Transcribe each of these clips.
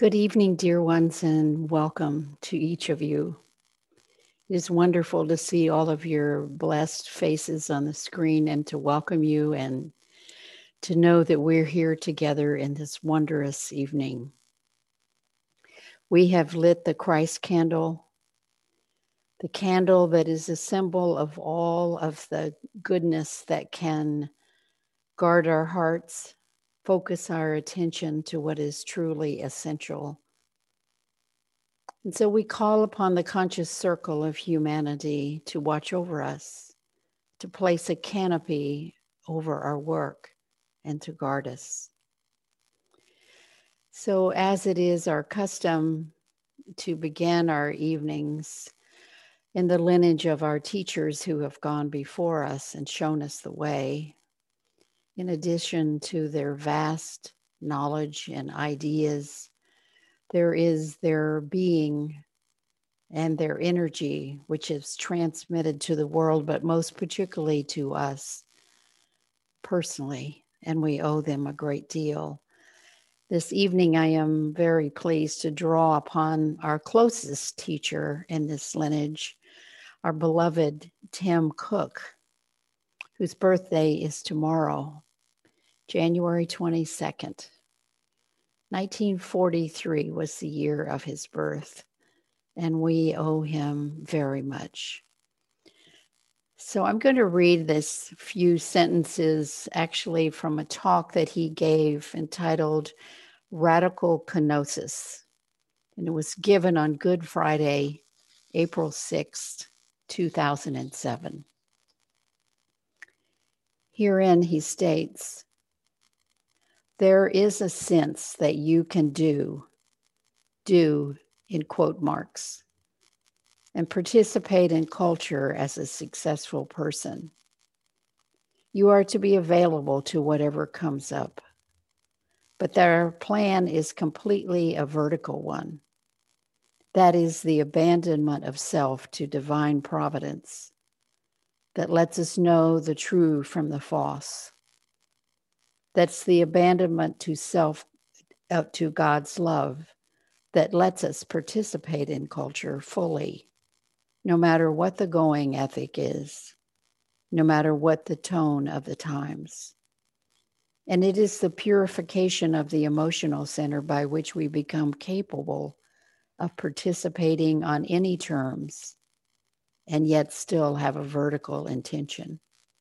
Good evening, dear ones, and welcome to each of you. It is wonderful to see all of your blessed faces on the screen and to welcome you and to know that we're here together in this wondrous evening. We have lit the Christ candle, the candle that is a symbol of all of the goodness that can guard our hearts, focus our attention to what is truly essential. And so we call upon the conscious circle of humanity to watch over us, to place a canopy over our work, and to guard us. So, as it is our custom to begin our evenings in the lineage of our teachers who have gone before us and shown us the way, in addition to their vast knowledge and ideas, there is their being and their energy, which is transmitted to the world, but most particularly to us personally, and we owe them a great deal. This evening, I am very pleased to draw upon our closest teacher in this lineage, our beloved Tim Cook, whose birthday is tomorrow, January 22nd. 1943 was the year of his birth, and we owe him very much. So I'm going to read this few sentences actually from a talk that he gave entitled Radical Kenosis. And it was given on Good Friday, April 6th, 2007. Herein he states, there is a sense that you can do in quote marks, and participate in culture as a successful person. You are to be available to whatever comes up, but their plan is completely a vertical one. That is the abandonment of self to divine providence that lets us know the true from the false. That's the abandonment to self, to God's love that lets us participate in culture fully, no matter what the going ethic is, no matter what the tone of the times. And it is the purification of the emotional center by which we become capable of participating on any terms and yet still have a vertical intention.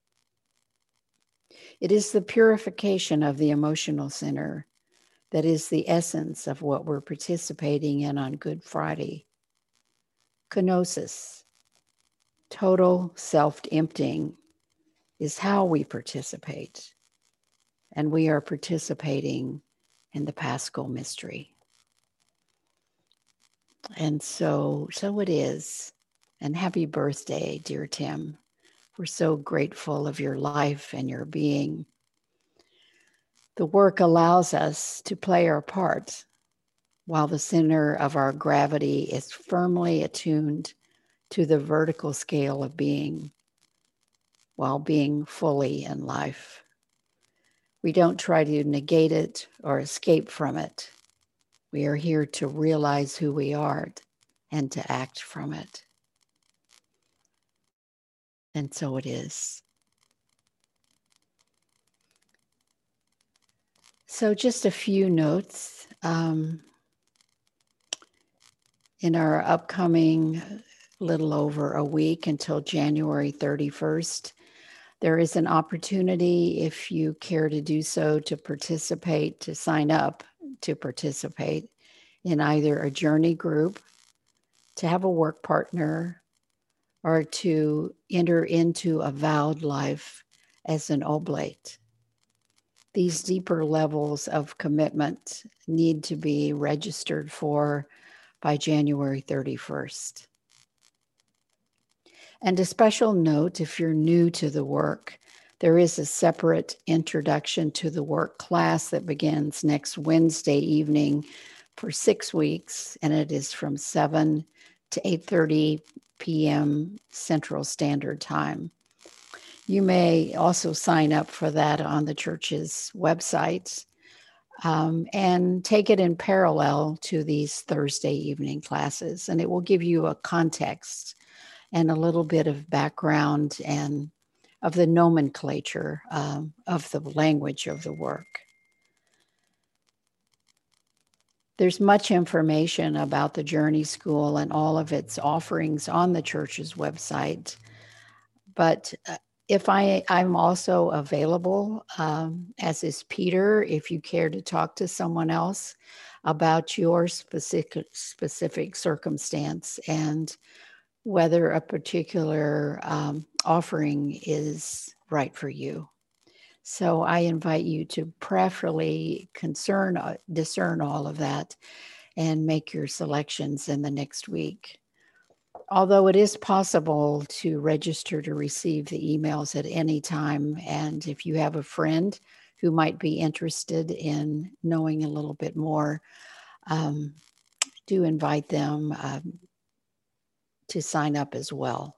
It is the purification of the emotional center that is the essence of what we're participating in on Good Friday. Kenosis, total self-emptying, is how we participate. And we are participating in the Paschal mystery. And so it is. And happy birthday, dear Tim. We're so grateful of your life and your being. The work allows us to play our part while the center of our gravity is firmly attuned to the vertical scale of being, while being fully in life. We don't try to negate it or escape from it. We are here to realize who we are and to act from it. And so it is. So just a few notes. In our upcoming little over a week until January 31st, there is an opportunity, if you care to do so, to participate, to sign up to participate in either a journey group, to have a work partner, or to enter into a vowed life as an oblate. These deeper levels of commitment need to be registered for by January 31st. And a special note, if you're new to the work, there is a separate introduction to the work class that begins next Wednesday evening for 6 weeks, and it is from 7 to 8:30 p.m. Central Standard Time. You may also sign up for that on the church's website. and take it in parallel to these Thursday evening classes. And it will give you a context and a little bit of background and of the nomenclature of the language of the work. There's much information about the Journey School and all of its offerings on the church's website. But if I'm also available, as is Peter, if you care to talk to someone else about your specific circumstance and whether a particular offering is right for you. So I invite you to prayerfully discern all of that and make your selections in the next week. Although it is possible to register to receive the emails at any time. And if you have a friend who might be interested in knowing a little bit more, do invite them to sign up as well.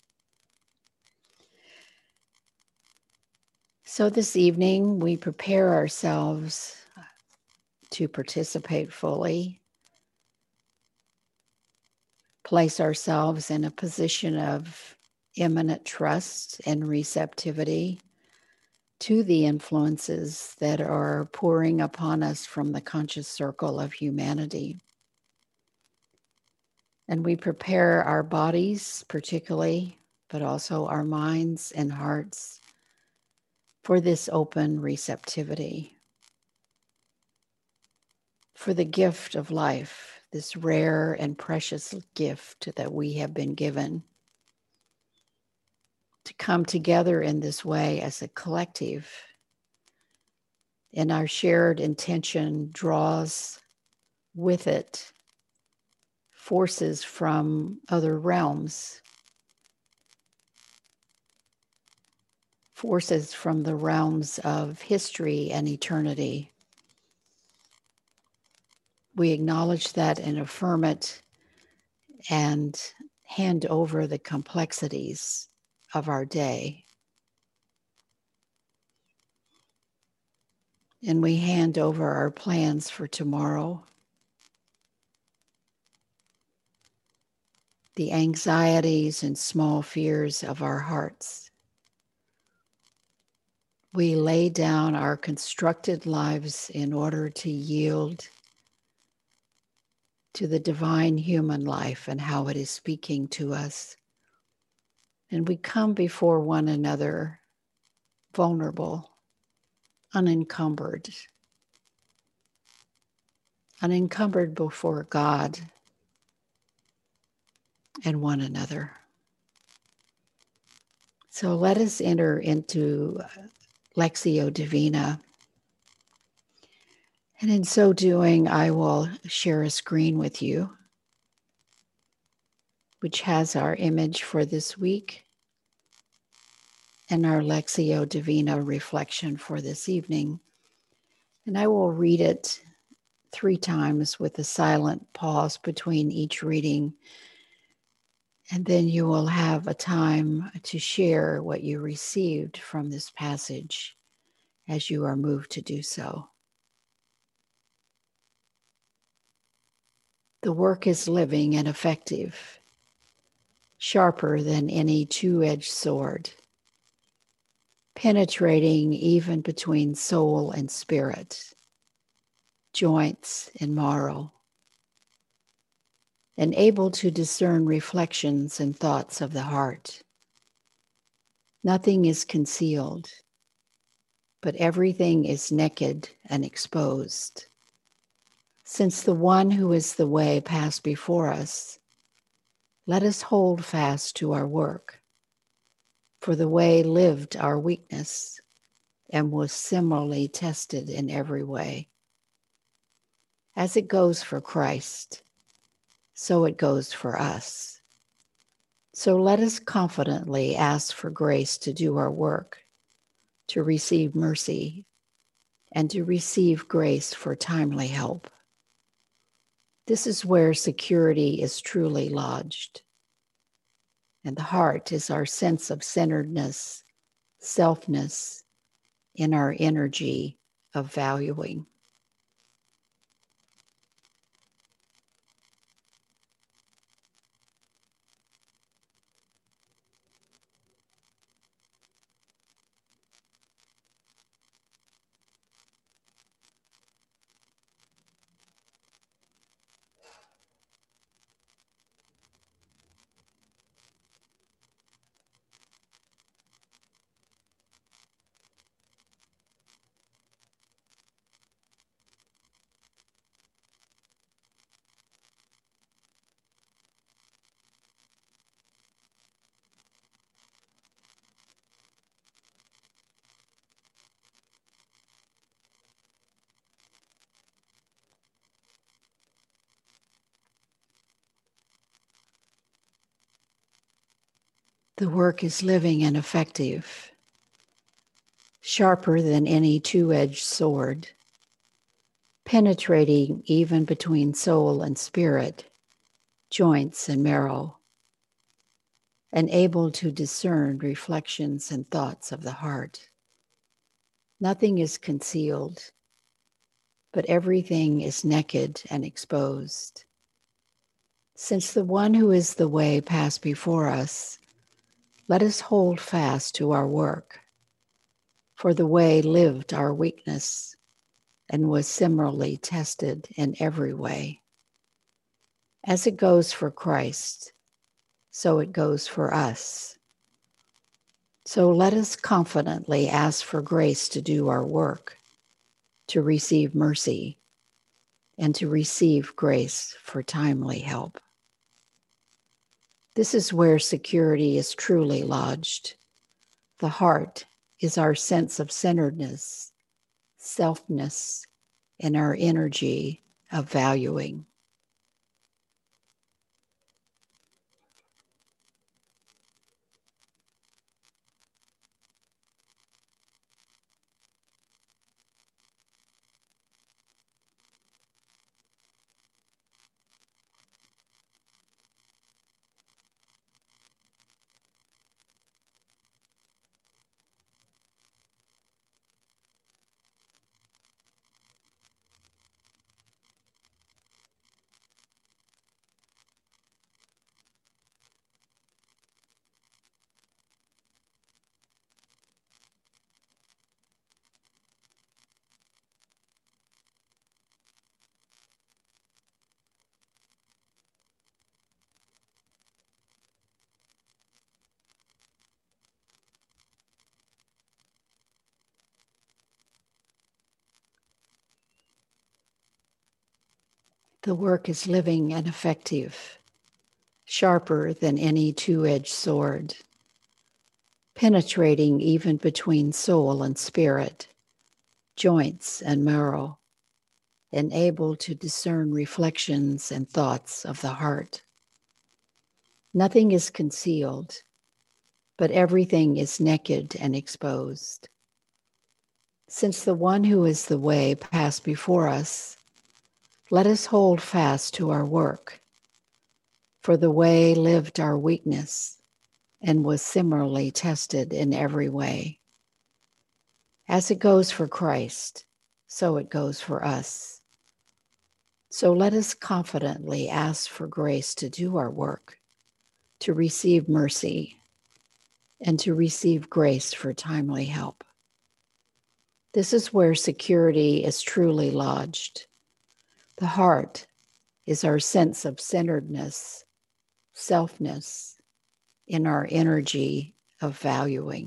So this evening, we prepare ourselves to participate fully, place ourselves in a position of imminent trust and receptivity to the influences that are pouring upon us from the conscious circle of humanity. And we prepare our bodies particularly, but also our minds and hearts for this open receptivity, for the gift of life, this rare and precious gift that we have been given, to come together in this way as a collective. And our shared intention draws with it forces from other realms, forces from the realms of history and eternity. We acknowledge that and affirm it and hand over the complexities of our day. And we hand over our plans for tomorrow, the anxieties and small fears of our hearts. We lay down our constructed lives in order to yield to the divine human life and how it is speaking to us. And we come before one another vulnerable, unencumbered before God and one another. So let us enter into Lectio Divina. And in so doing, I will share a screen with you, which has our image for this week and our Lectio Divina reflection for this evening. And I will read it 3 times with a silent pause between each reading. And then you will have a time to share what you received from this passage as you are moved to do so. The work is living and effective, sharper than any two-edged sword, penetrating even between soul and spirit, joints and marrow, and able to discern reflections and thoughts of the heart. Nothing is concealed, but everything is naked and exposed. Since the one who is the way passed before us, let us hold fast to our work. For the way lived our weakness and was similarly tested in every way. As it goes for Christ, so it goes for us. So let us confidently ask for grace to do our work, to receive mercy, and to receive grace for timely help. This is where security is truly lodged. And the heart is our sense of centeredness, selfness, in our energy of valuing. The work is living and effective, sharper than any two-edged sword, penetrating even between soul and spirit, joints and marrow, and able to discern reflections and thoughts of the heart. Nothing is concealed, but everything is naked and exposed. Since the one who is the way passed before us, let us hold fast to our work. For the way lived our weakness and was similarly tested in every way. As it goes for Christ, so it goes for us. So let us confidently ask for grace to do our work, to receive mercy, and to receive grace for timely help. This is where security is truly lodged. The heart is our sense of centeredness, selfness, and our energy of valuing. The work is living and effective, sharper than any two-edged sword, penetrating even between soul and spirit, joints and marrow, and able to discern reflections and thoughts of the heart. Nothing is concealed, but everything is naked and exposed. Since the one who is the way passed before us, let us hold fast to our work. For the way lived our weakness and was similarly tested in every way. As it goes for Christ, so it goes for us. So let us confidently ask for grace to do our work, to receive mercy, and to receive grace for timely help. This is where security is truly lodged. The heart is our sense of centeredness, selfness, in our energy of valuing.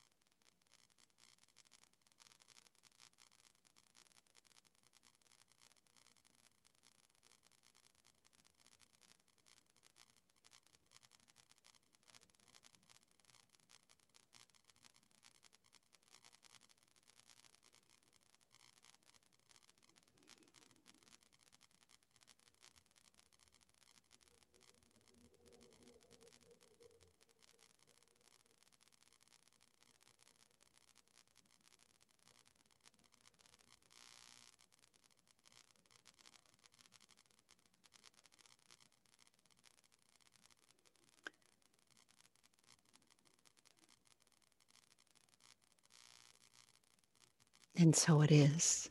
And so it is.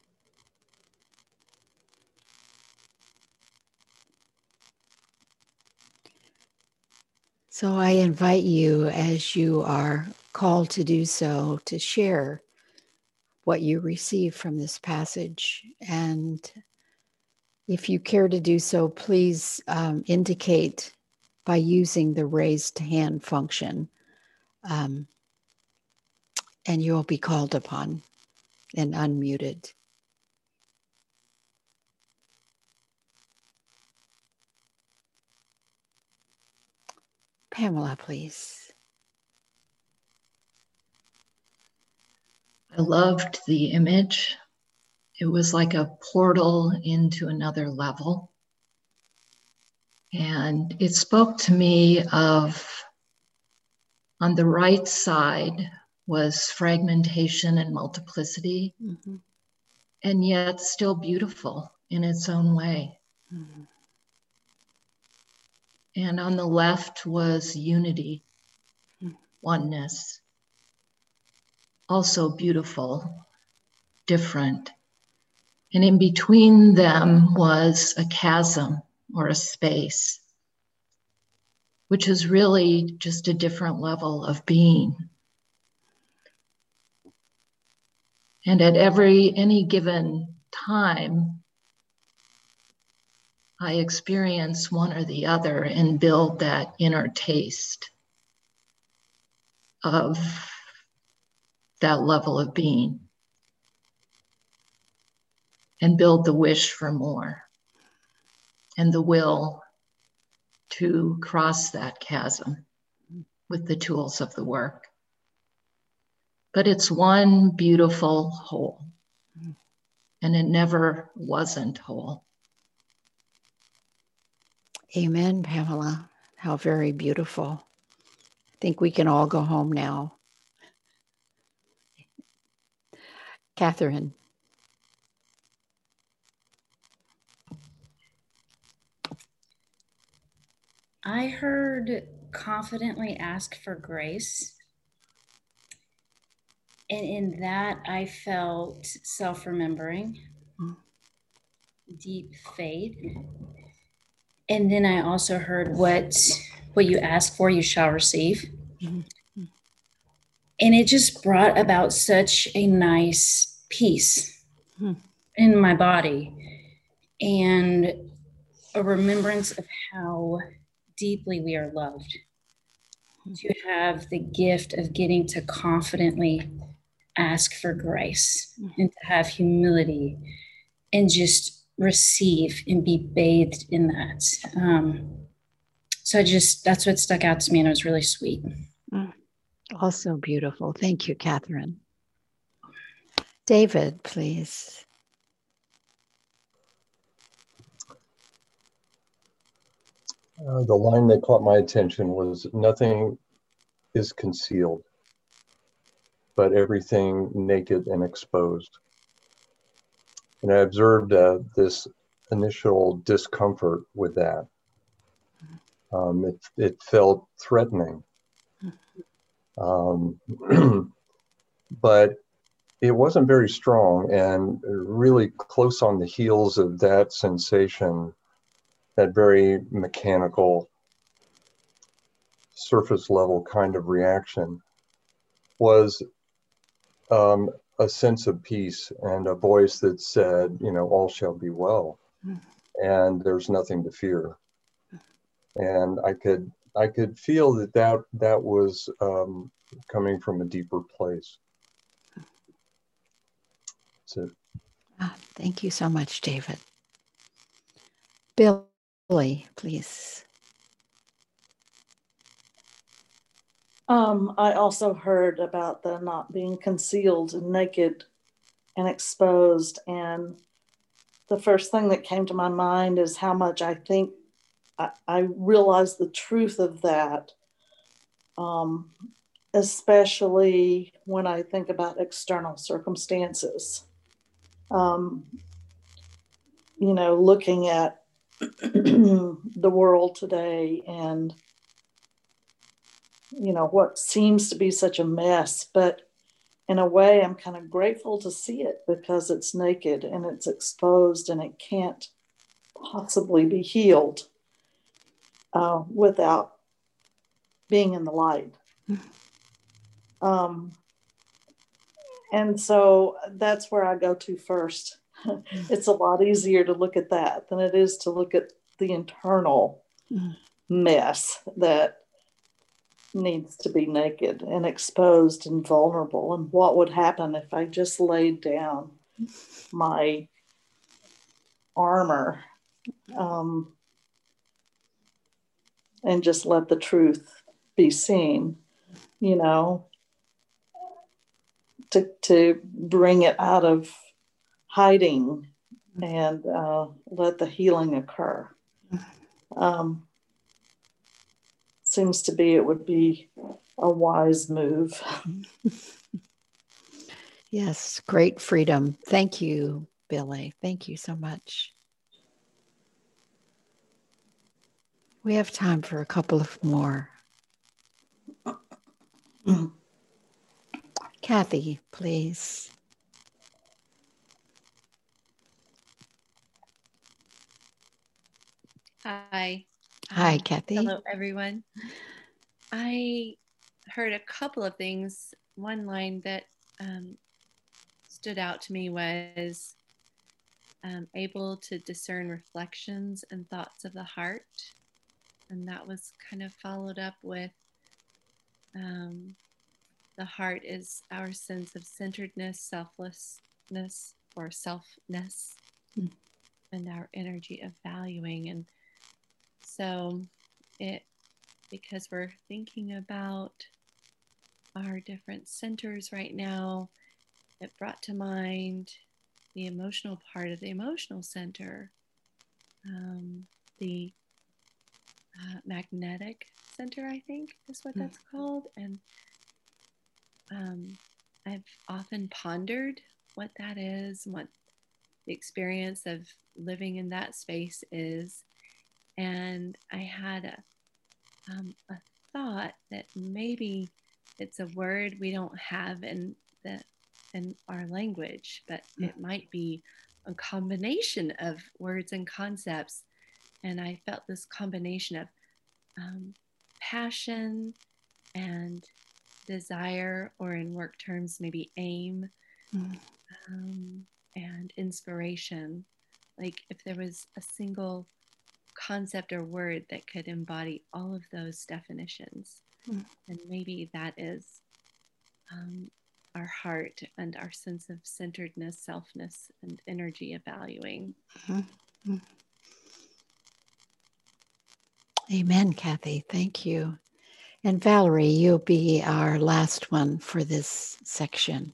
So I invite you, as you are called to do so, to share what you receive from this passage. And if you care to do so, please indicate by using the raised hand function, and you will be called upon and unmuted. Pamela, please. I loved the image. It was like a portal into another level. And it spoke to me of On the right side was fragmentation and multiplicity, Mm-hmm. and yet still beautiful in its own way. Mm-hmm. And on the left was unity, oneness, also beautiful, different. And in between them was a chasm or a space, which is really just a different level of being. And at any given time, I experience one or the other and build that inner taste of that level of being and build the wish for more and the will to cross that chasm with the tools of the work. But it's one beautiful whole, and it never wasn't whole. Amen, Pamela. How very beautiful. I think we can all go home now. Catherine. I heard confidently ask for grace. And in that, I felt self-remembering, deep faith. And then I also heard what you ask for, you shall receive. Mm-hmm. And it just brought about such a nice peace in my body and a remembrance of how deeply we are loved. To have the gift of getting to confidently ask for grace and to have humility and just receive and be bathed in that. So that's what stuck out to me, and it was really sweet. Also beautiful. Thank you, Catherine. David, please. The line that caught my attention was, nothing is concealed, but everything naked and exposed. And I observed this initial discomfort with that. It felt threatening. But it wasn't very strong, and really close on the heels of that sensation, that very mechanical, surface level kind of reaction, was a sense of peace and a voice that said, all shall be well, and there's nothing to fear. And I could feel that was coming from a deeper place. That's it. Thank you so much, David. Billy, please. I also heard about the not being concealed and naked and exposed. And the first thing that came to my mind is how much I think I realize the truth of that, especially when I think about external circumstances. Looking at the world today and what seems to be such a mess, but in a way I'm kind of grateful to see it because it's naked and it's exposed and it can't possibly be healed without being in the light. And so that's where I go to first. It's a lot easier to look at that than it is to look at the internal mess that needs to be naked and exposed and vulnerable, and what would happen if I just laid down my armor and just let the truth be seen, to bring it out of hiding and let the healing occur. Seems to be it would be a wise move. Yes, great freedom. Thank you, Billy. Thank you so much. We have time for a couple of more. Kathy, please. Hi. Hi, Kathy. Hello, everyone. I heard a couple of things. One line that stood out to me was able to discern reflections and thoughts of the heart. And that was kind of followed up with the heart is our sense of centeredness, selflessness, or selfness, and our energy of valuing. And so because we're thinking about our different centers right now, it brought to mind the emotional part of the emotional center, the magnetic center, I think is what that's called. And I've often pondered what that is, what the experience of living in that space is. And I had a thought that maybe it's a word we don't have in our language, but it might be a combination of words and concepts. And I felt this combination of passion and desire, or in work terms, maybe aim, and inspiration. Like if there was a single concept or word that could embody all of those definitions, and maybe that is our heart and our sense of centeredness, selfness, and energy of valuing. Amen, Kathy. Thank you. And Valerie, you'll be our last one for this section.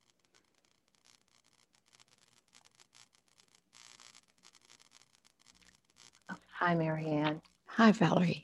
Hi, Marianne. Hi, Valerie.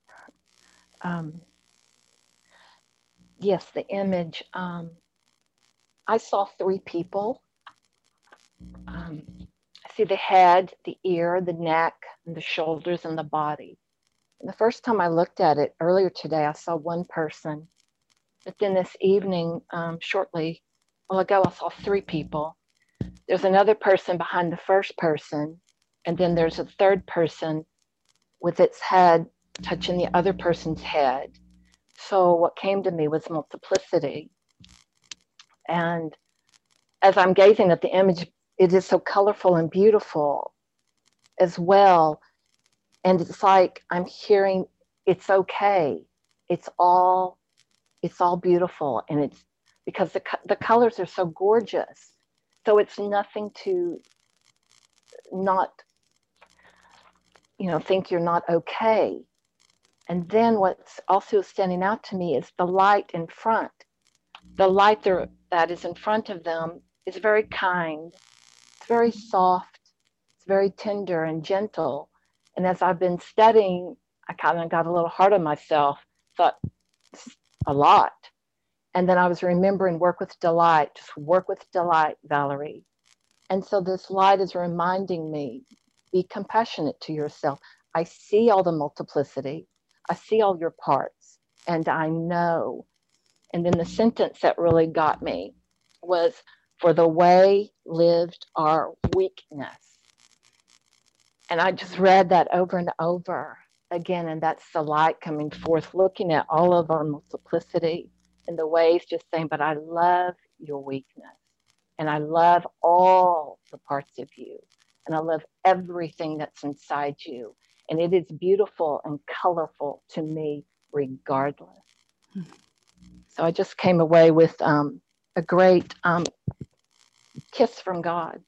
Yes, the image. I saw three people. I see the head, the ear, the neck, and the shoulders, and the body. And the first time I looked at it earlier today, I saw one person. But then this evening, shortly ago, I saw three people. There's another person behind the first person, and then there's a third person with its head touching the other person's head. So what came to me was multiplicity. And as I'm gazing at the image, it is so colorful and beautiful as well. And it's like I'm hearing, it's okay. It's all beautiful. And it's because the colors are so gorgeous. So it's nothing to not, think you're not okay. And then what's also standing out to me is the light in front. The light that is in front of them is very kind. It's very soft. It's very tender and gentle. And as I've been studying, I kind of got a little hard on myself, thought, this is a lot. And then I was remembering work with delight, just work with delight, Valerie. And so this light is reminding me, be compassionate to yourself. I see all the multiplicity. I see all your parts, and I know. And then the sentence that really got me was, for the way lived our weakness. And I just read that over and over again, and that's the light coming forth, looking at all of our multiplicity and the ways, just saying, but I love your weakness. And I love all the parts of you. And I love everything that's inside you. And it is beautiful and colorful to me regardless. So I just came away with a great kiss from God.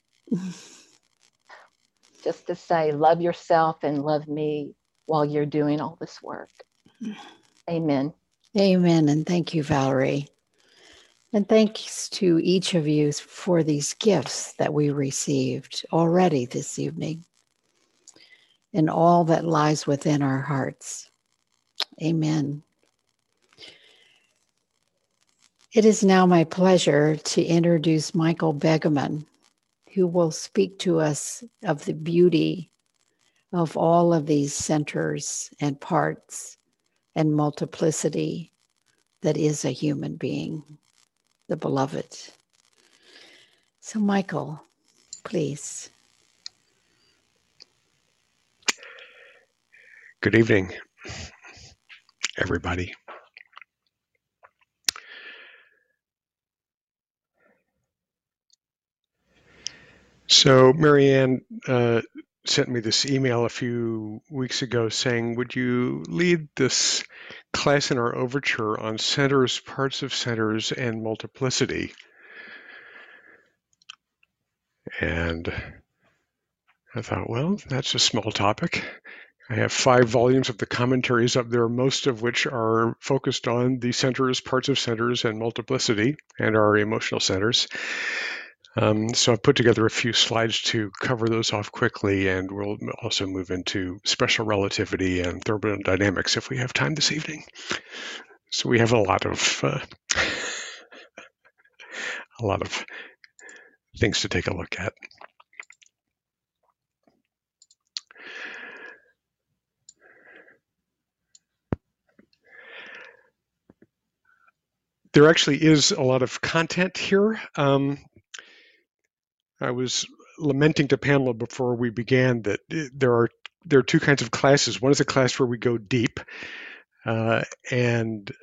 Just to say, love yourself and love me while you're doing all this work. Amen. Amen. And thank you, Valerie. And thanks to each of you for these gifts that we received already this evening and all that lies within our hearts. Amen. It is now my pleasure to introduce Michael Begeman, who will speak to us of the beauty of all of these centers and parts and multiplicity that is a human being, the beloved. So, Michael, please. Good evening, everybody. So Marianne sent me this email a few weeks ago saying, would you lead this class in our overture on centers, parts of centers, and multiplicity? And I thought, well, that's a small topic. I have 5 volumes of the commentaries up there, most of which are focused on the centers, parts of centers, and multiplicity, and our emotional centers. So I've put together a few slides to cover those off quickly, and we'll also move into special relativity and thermodynamics if we have time this evening. So we have a lot of things to take a look at. There actually is a lot of content here. I was lamenting to Pamela before we began that there are 2 kinds of classes. One is a class where we go deep and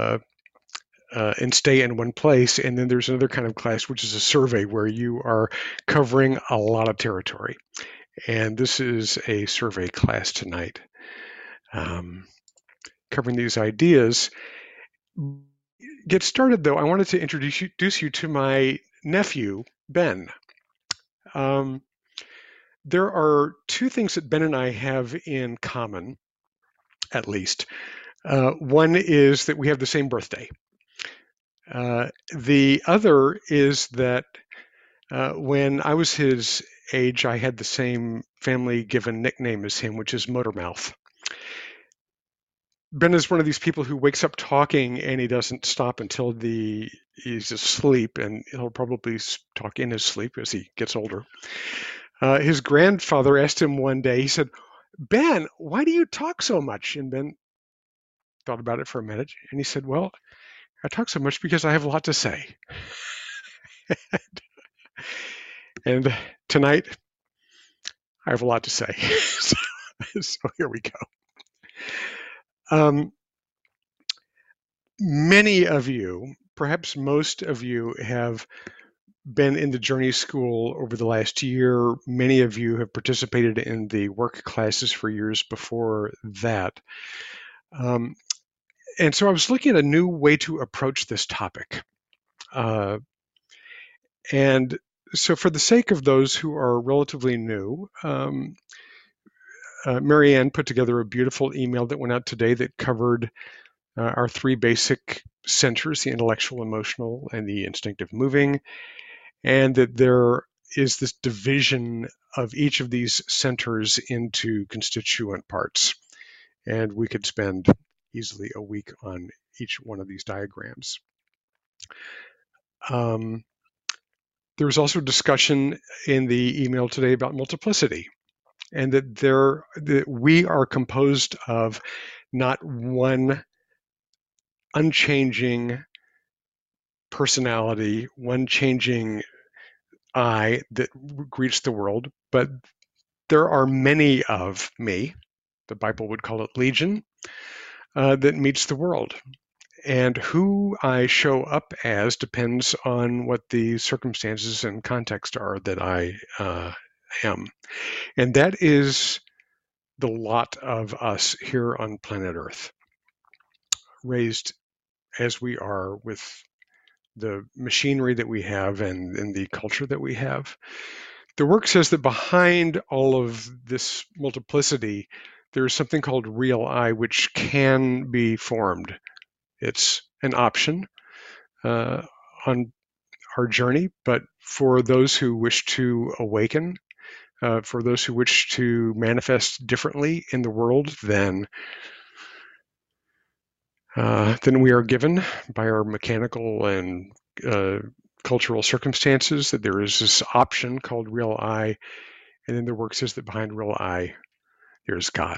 stay in one place, and then there's another kind of class which is a survey where you are covering a lot of territory. And this is a survey class tonight, covering these ideas. Get started though, I wanted to introduce you to my nephew, Ben. There are 2 things that Ben and I have in common, at least. One is that we have the same birthday. The other is that when I was his age, I had the same family-given nickname as him, which is Motormouth. Ben is one of these people who wakes up talking and he doesn't stop until he's asleep, and he'll probably talk in his sleep as he gets older. His grandfather asked him one day, he said, "Ben, why do you talk so much?" And Ben thought about it for a minute, and he said, "Well, I talk so much because I have a lot to say." And tonight, I have a lot to say. So here we go. Many of you, perhaps most of you, have been in the Journey School over the last year. Many of you have participated in the work classes for years before that. And so I was looking at a new way to approach this topic. And so for the sake of those who are relatively new, Marianne put together a beautiful email that went out today that covered our 3 basic centers, the intellectual, emotional, and the instinctive moving, and that there is this division of each of these centers into constituent parts. And we could spend easily a week on each one of these diagrams. There was also discussion in the email today about multiplicity, and that we are composed of not one unchanging personality, one changing I that greets the world, but there are many of me, the Bible would call it legion, that meets the world. And who I show up as depends on what the circumstances and context are that I am. And that is the lot of us here on planet Earth, raised as we are with the machinery that we have and the culture that we have. The work says that behind all of this multiplicity, there's something called real I, which can be formed. It's an option on our journey, but for those who wish to awaken, for those who wish to manifest differently in the world, then than we are given by our mechanical and cultural circumstances, that there is this option called real I, and then the work says that behind real I, there's God.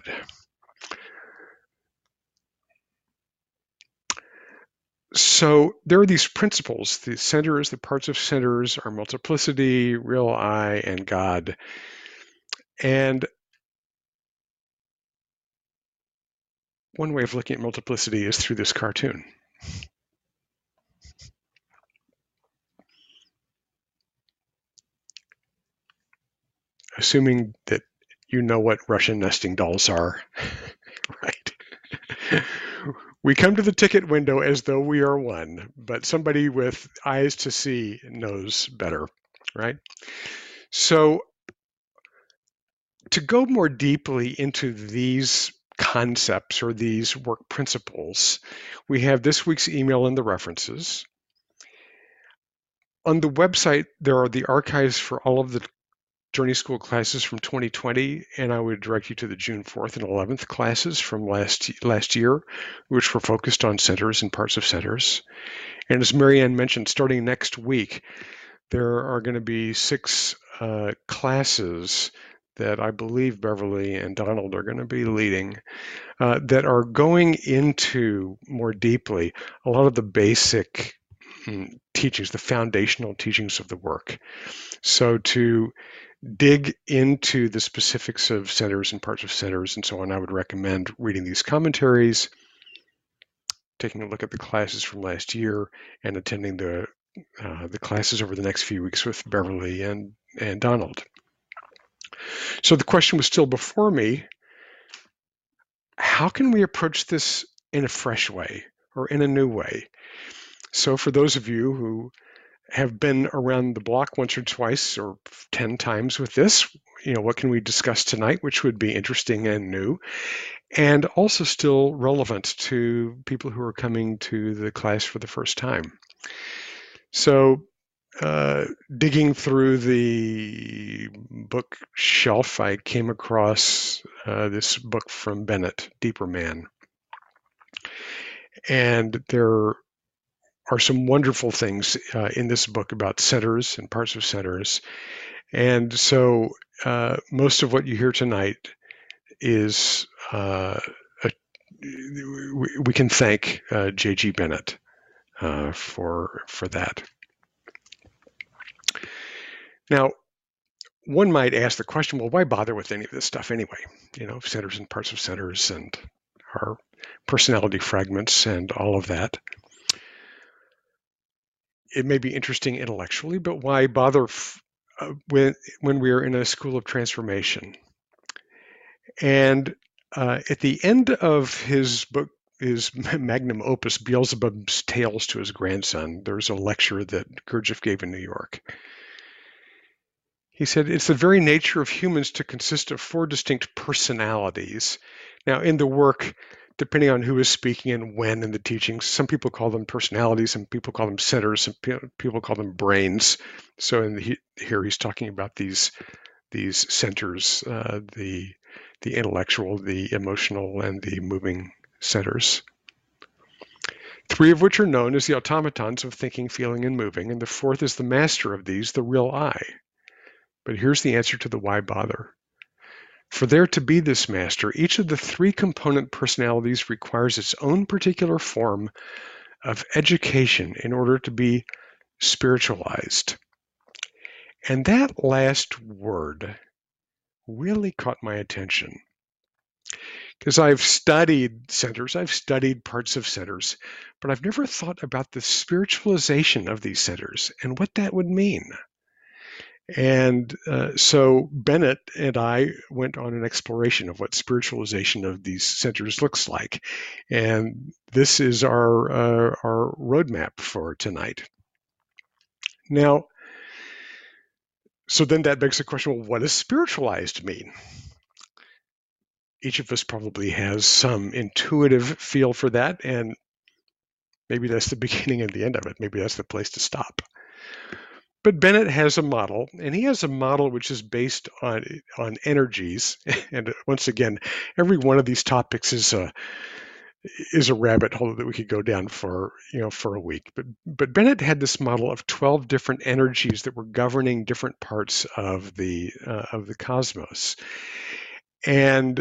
So there are these principles, the centers, the parts of centers are multiplicity, real I, and God. And one way of looking at multiplicity is through this cartoon. Assuming that you know what Russian nesting dolls are, right? We come to the ticket window as though we are one, but somebody with eyes to see knows better, right? So to go more deeply into these concepts or these work principles, we have this week's email and the references. On the website, there are the archives for all of the Journey School classes from 2020, and I would direct you to the June 4th and 11th classes from last year, which were focused on centers and parts of centers. And as Marianne mentioned, starting next week, there are going to be 6 classes that I believe Beverly and Donald are going to be leading that are going into more deeply a lot of the basic teachings, the foundational teachings of the work. So to dig into the specifics of centers and parts of centers and so on, I would recommend reading these commentaries, taking a look at the classes from last year, and attending the classes over the next few weeks with Beverly and Donald. So the question was still before me, how can we approach this in a fresh way or in a new way? So for those of you who have been around the block once or twice or 10 times with this, what can we discuss tonight, which would be interesting and new, and also still relevant to people who are coming to the class for the first time. So digging through the bookshelf, I came across this book from Bennett, Deeper Man. And there are some wonderful things in this book about centers and parts of centers. And so most of what you hear tonight is, we can thank J.G. Bennett for that. Now, one might ask the question, well, why bother with any of this stuff anyway? Centers and parts of centers and our personality fragments and all of that. It may be interesting intellectually, but why bother when we are in a school of transformation? And at the end of his book, his magnum opus, Beelzebub's Tales to his grandson, there's a lecture that Gurdjieff gave in New York. He said, it's the very nature of humans to consist of 4 distinct personalities. Now, in the work, depending on who is speaking and when in the teachings, some people call them personalities, some people call them centers, some people call them brains. So here he's talking about these centers, the intellectual, the emotional, and the moving centers. 3 of which are known as the automatons of thinking, feeling, and moving, and the 4th is the master of these, the real I. But here's the answer to the why bother. For there to be this master, each of the 3 component personalities requires its own particular form of education in order to be spiritualized. And that last word really caught my attention. Because I've studied centers, I've studied parts of centers, but I've never thought about the spiritualization of these centers and what that would mean. And so Bennett and I went on an exploration of what spiritualization of these centers looks like. And this is our roadmap for tonight. Now, so then that begs the question, well, what does spiritualized mean? Each of us probably has some intuitive feel for that, and maybe that's the beginning and the end of it. Maybe that's the place to stop. But Bennett has a model, and he has a model which is based on energies. And once again, every one of these topics is is a rabbit hole that we could go down for a week. But Bennett had this model of 12 different energies that were governing different parts of the cosmos, and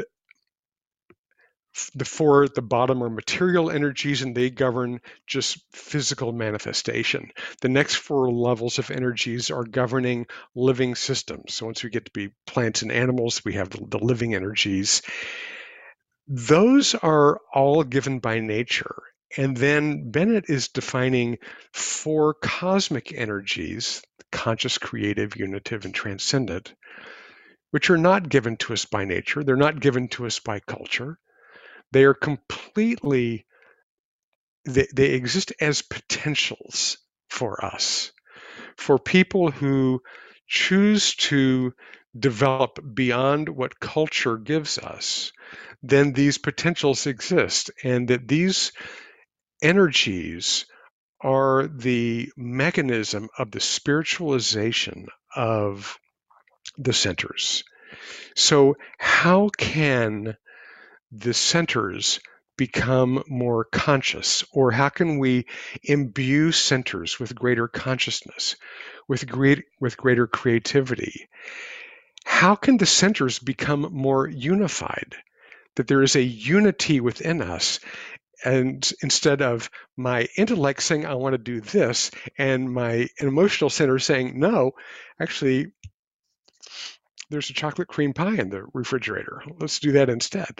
the four at the bottom are material energies, and they govern just physical manifestation. The next four levels of energies are governing living systems. So once we get to be plants and animals, we have the living energies. Those are all given by nature. And then Bennett is defining four cosmic energies: conscious, creative, unitive, and transcendent, which are not given to us by nature. They're not given to us by culture. They are completely, they exist as potentials for us, for people who choose to develop beyond what culture gives us. Then these potentials exist, and that these energies are the mechanism of the spiritualization of the centers. So how can the centers become more conscious, or how can we imbue centers with greater consciousness, with greater creativity? How can the centers become more unified, that there is a unity within us, and instead of my intellect saying I want to do this and my emotional center saying no, actually there's a chocolate cream pie in the refrigerator, let's do that instead.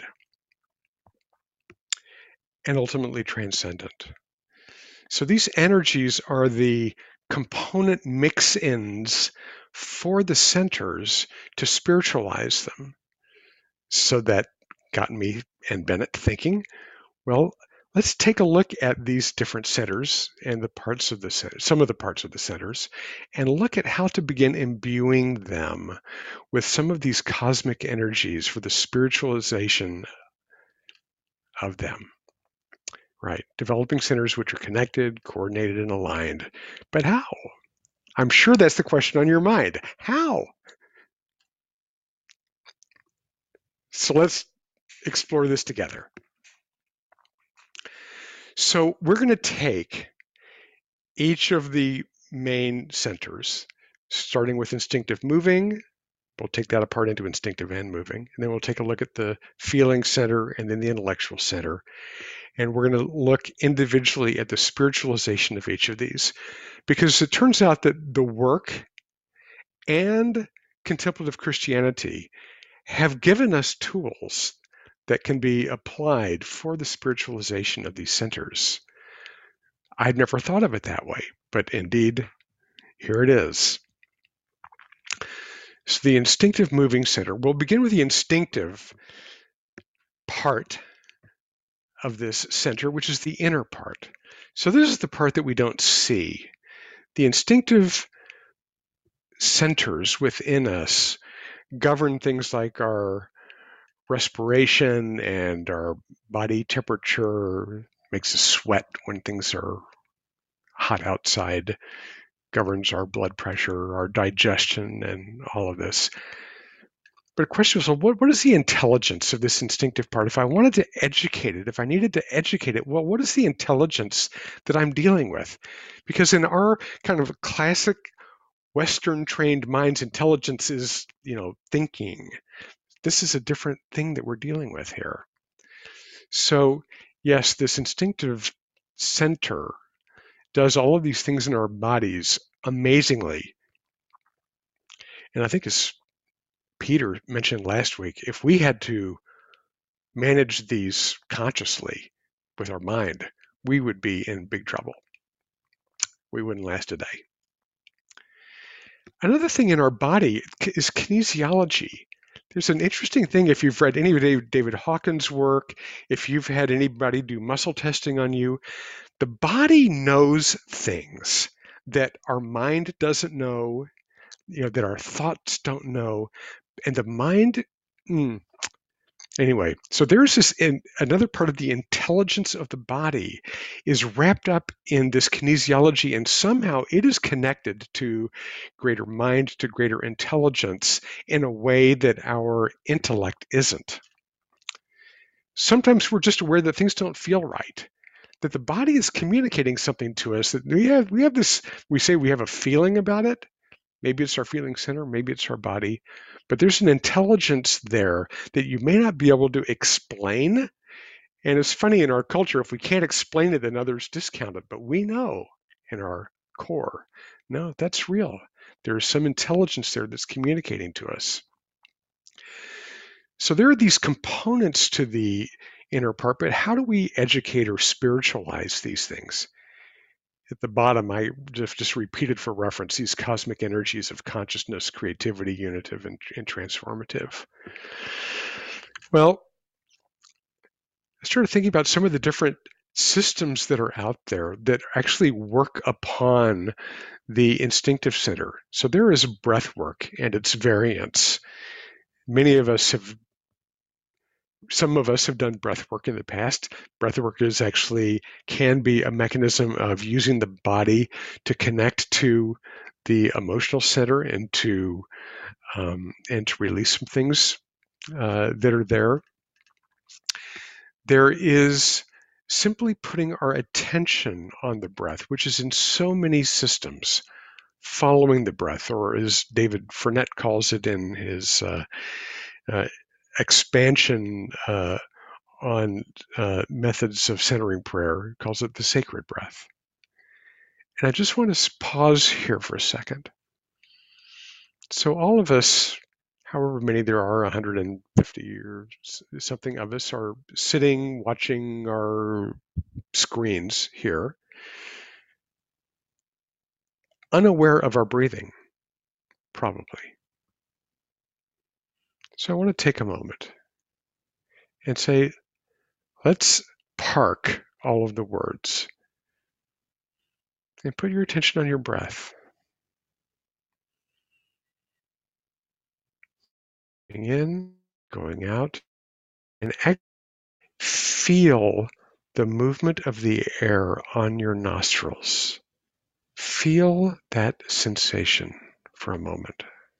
And ultimately transcendent. So these energies are the component mix-ins for the centers to spiritualize them. So that got me and Bennett thinking, well, let's take a look at these different centers and the parts of the center, some of the parts of the centers, and look at how to begin imbuing them with some of these cosmic energies for the spiritualization of them. Right, developing centers which are connected, coordinated, and aligned. But how? I'm sure that's the question on your mind. How? So let's explore this together. So we're going to take each of the main centers, starting with instinctive moving. We'll take that apart into instinctive and moving. And then we'll take a look at the feeling center and then the intellectual center. And we're going to look individually at the spiritualization of each of these, because it turns out that the work and contemplative Christianity have given us tools that can be applied for the spiritualization of these centers. I'd never thought of it that way, but indeed, here it is. So the instinctive moving center, we'll begin with the instinctive part of this center, which is the inner part. So this is the part that we don't see. The instinctive centers within us govern things like our respiration and our body temperature, makes us sweat when things are hot outside, governs our blood pressure, our digestion, and all of this. But the question was, well, what is the intelligence of this instinctive part? If I wanted to educate it, if I needed to educate it, well, what is the intelligence that I'm dealing with? Because in our kind of classic Western trained minds, intelligence is, thinking. This is a different thing that we're dealing with here. So yes, this instinctive center does all of these things in our bodies amazingly. And I think as Peter mentioned last week, if we had to manage these consciously with our mind, we would be in big trouble. We wouldn't last a day. Another thing in our body is kinesiology. There's an interesting thing, if you've read any of David Hawkins' work, if you've had anybody do muscle testing on you, the body knows things that our mind doesn't know, that our thoughts don't know. And the mind, anyway, so there's another part of the intelligence of the body is wrapped up in this kinesiology, and somehow it is connected to greater mind, to greater intelligence in a way that our intellect isn't. Sometimes we're just aware that things don't feel right, that the body is communicating something to us, that we have this, we say we have a feeling about it. Maybe it's our feeling center, maybe it's our body, but there's an intelligence there that you may not be able to explain. And it's funny, in our culture, if we can't explain it, then others discount it. But we know in our core, no, that's real. There's some intelligence there that's communicating to us. So there are these components to the inner part, but how do we educate or spiritualize these things? At the bottom, I just repeated for reference these cosmic energies of consciousness, creativity, unitive, and transformative. Well, I started thinking about some of the different systems that are out there that actually work upon the instinctive center. So there is breath work and its variants. Some of us have done breath work in the past. Breath work can be a mechanism of using the body to connect to the emotional center and to release some things that are there. There is simply putting our attention on the breath, which is in so many systems, following the breath, or as David Fournette calls it in his expansion on methods of centering prayer, calls it the sacred breath. And I just want to pause here for a second. So all of us, however many there are, 150 or something of us, are sitting watching our screens here, unaware of our breathing, probably. So I want to take a moment and say, let's park all of the words and put your attention on your breath. Going in, going out, and feel the movement of the air on your nostrils. Feel that sensation for a moment.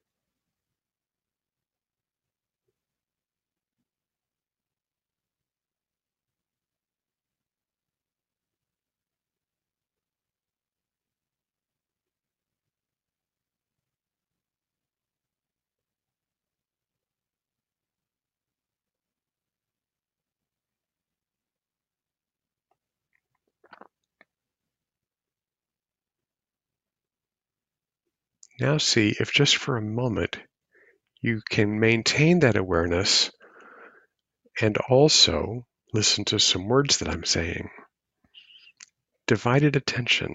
Now see if just for a moment you can maintain that awareness and also listen to some words that I'm saying. Divided attention.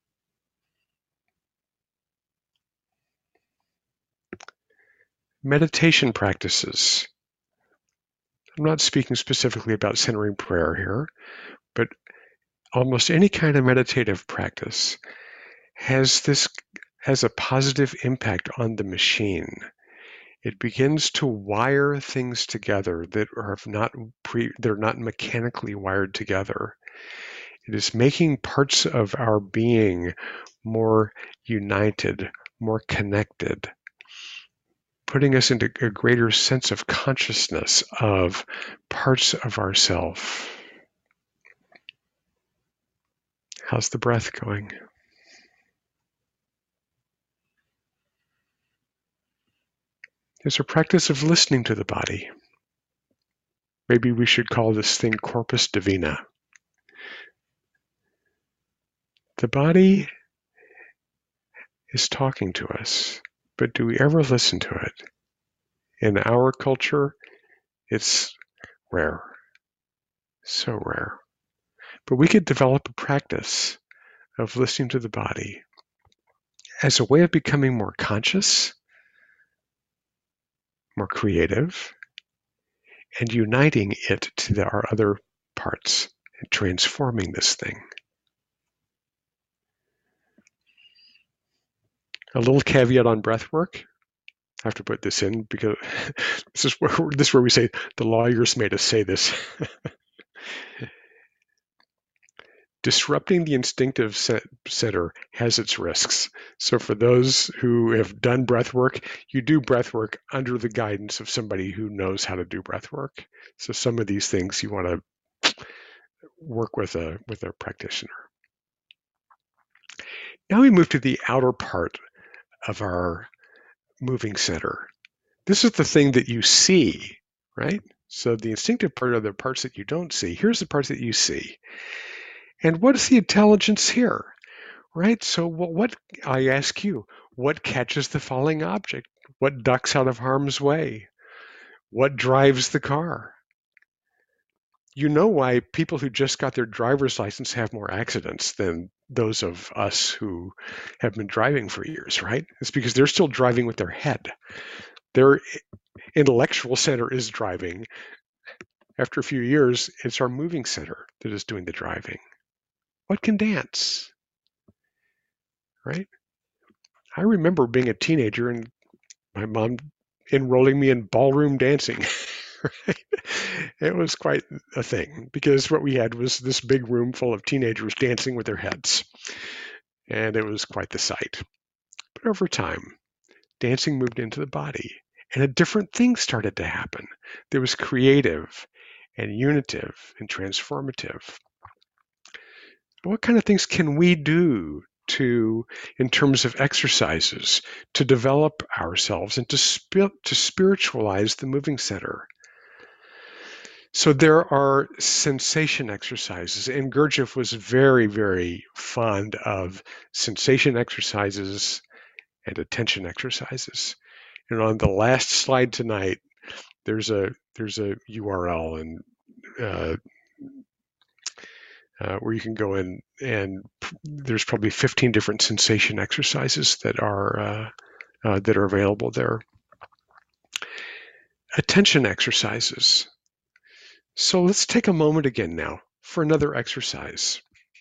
Meditation practices. I'm not speaking specifically about centering prayer here, but almost any kind of meditative practice has a positive impact on the machine. It begins to wire things together that are they're not mechanically wired together. It is making parts of our being more united, more connected, putting us into a greater sense of consciousness of parts of ourself. How's the breath going? There's a practice of listening to the body. Maybe we should call this thing corpus divina. The body is talking to us, but do we ever listen to it? In our culture, it's rare, so rare. But we could develop a practice of listening to the body as a way of becoming more conscious, more creative, and uniting it to our other parts and transforming this thing. A little caveat on breath work. I have to put this in because this is where we say the lawyers made us say this. disrupting the instinctive center has its risks. So for those who have done breath work, you do breath work under the guidance of somebody who knows how to do breath work. So some of these things you want to work with a practitioner. Now we move to the outer part of our moving center. This is the thing that you see, right? So the instinctive part are the parts that you don't see. Here's the parts that you see. And what is the intelligence here, right? So what I ask you, what catches the falling object? What ducks out of harm's way? What drives the car? You know why people who just got their driver's license have more accidents than those of us who have been driving for years, right? It's because they're still driving with their head. Their intellectual center is driving. After a few years, it's our moving center that is doing the driving. What can dance, right? I remember being a teenager and my mom enrolling me in ballroom dancing. Right? It was quite a thing because what we had was this big room full of teenagers dancing with their heads. And it was quite the sight. But over time, dancing moved into the body and a different thing started to happen. There was creative and unitive and transformative. What kind of things can we do in terms of exercises, to develop ourselves and to spiritualize the moving center? So there are sensation exercises, and Gurdjieff was very, very fond of sensation exercises and attention exercises. And on the last slide tonight, there's a URL and where you can go in, and there's probably 15 different sensation exercises that are available there. Attention exercises. So let's take a moment again now for another exercise.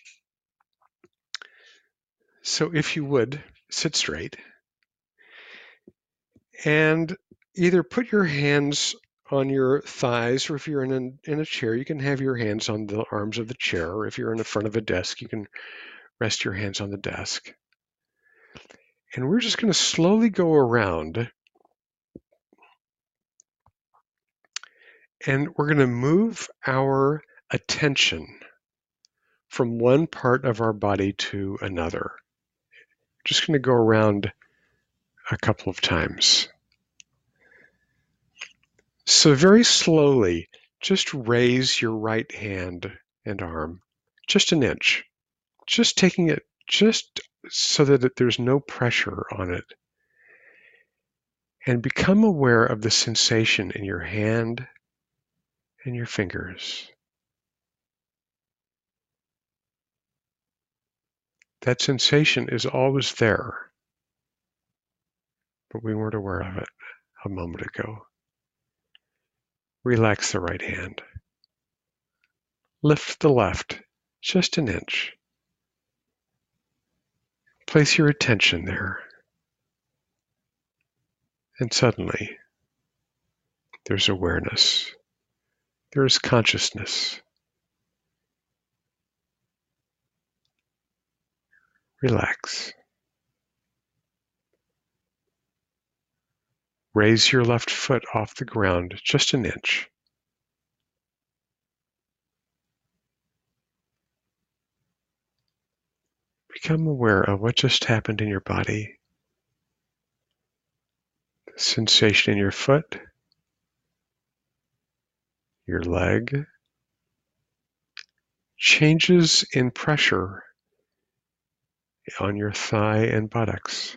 So if you would, sit straight and either put your hands on your thighs, or if you're in a chair, you can have your hands on the arms of the chair, or if you're in the front of a desk, you can rest your hands on the desk. And we're just going to slowly go around and we're going to move our attention from one part of our body to another. Just going to go around a couple of times. So very slowly, just raise your right hand and arm just an inch, just taking it just so that there's no pressure on it. And become aware of the sensation in your hand and your fingers. That sensation is always there, but we weren't aware of it a moment ago. Relax the right hand. Lift the left just an inch. Place your attention there. And suddenly, there's awareness. There's consciousness. Relax. Raise your left foot off the ground just an inch. Become aware of what just happened in your body. The sensation in your foot, your leg, changes in pressure on your thigh and buttocks.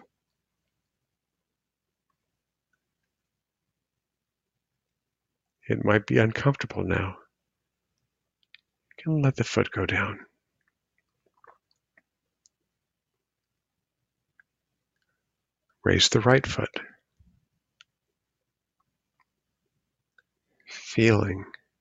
It might be uncomfortable now. You can let the foot go down. Raise the right foot. Feeling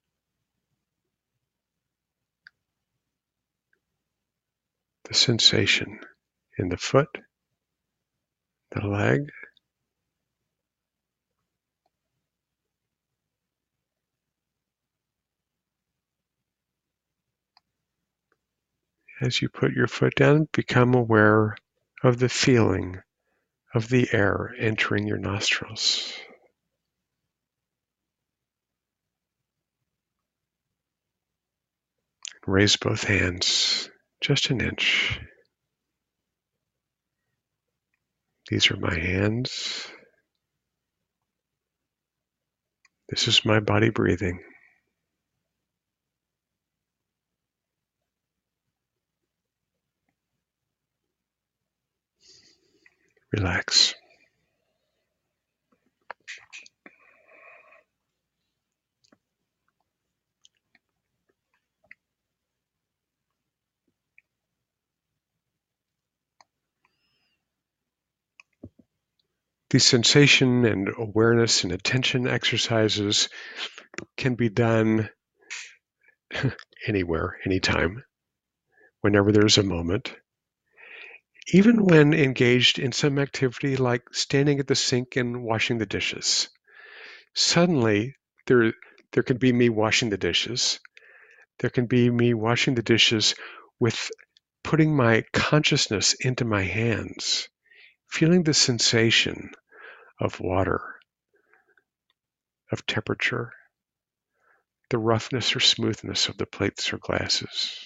the sensation in the foot, the leg, As you put your foot down, become aware of the feeling of the air entering your nostrils. Raise both hands just an inch. These are my hands. This is my body breathing. Relax. These sensation and awareness and attention exercises can be done anywhere, anytime, whenever there's a moment. Even when engaged in some activity like standing at the sink and washing the dishes. Suddenly, there can be me washing the dishes. There can be me washing the dishes with putting my consciousness into my hands, feeling the sensation of water, of temperature, the roughness or smoothness of the plates or glasses.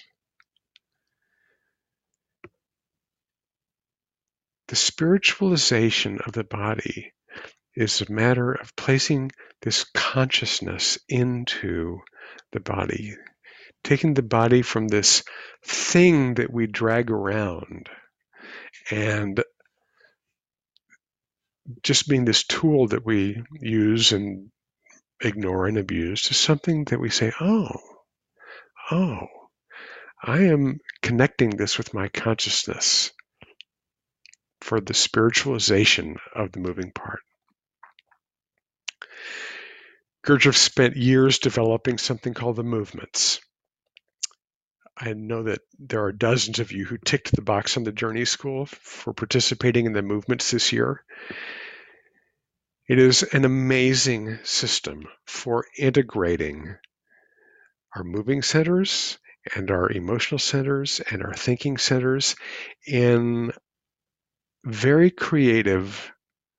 The spiritualization of the body is a matter of placing this consciousness into the body, taking the body from this thing that we drag around and just being this tool that we use and ignore and abuse to something that we say, oh, I am connecting this with my consciousness for the spiritualization of the moving part. Gurdjieff spent years developing something called the movements. I know that there are dozens of you who ticked the box on the Journey School for participating in the movements this year. It is an amazing system for integrating our moving centers and our emotional centers and our thinking centers in very creative,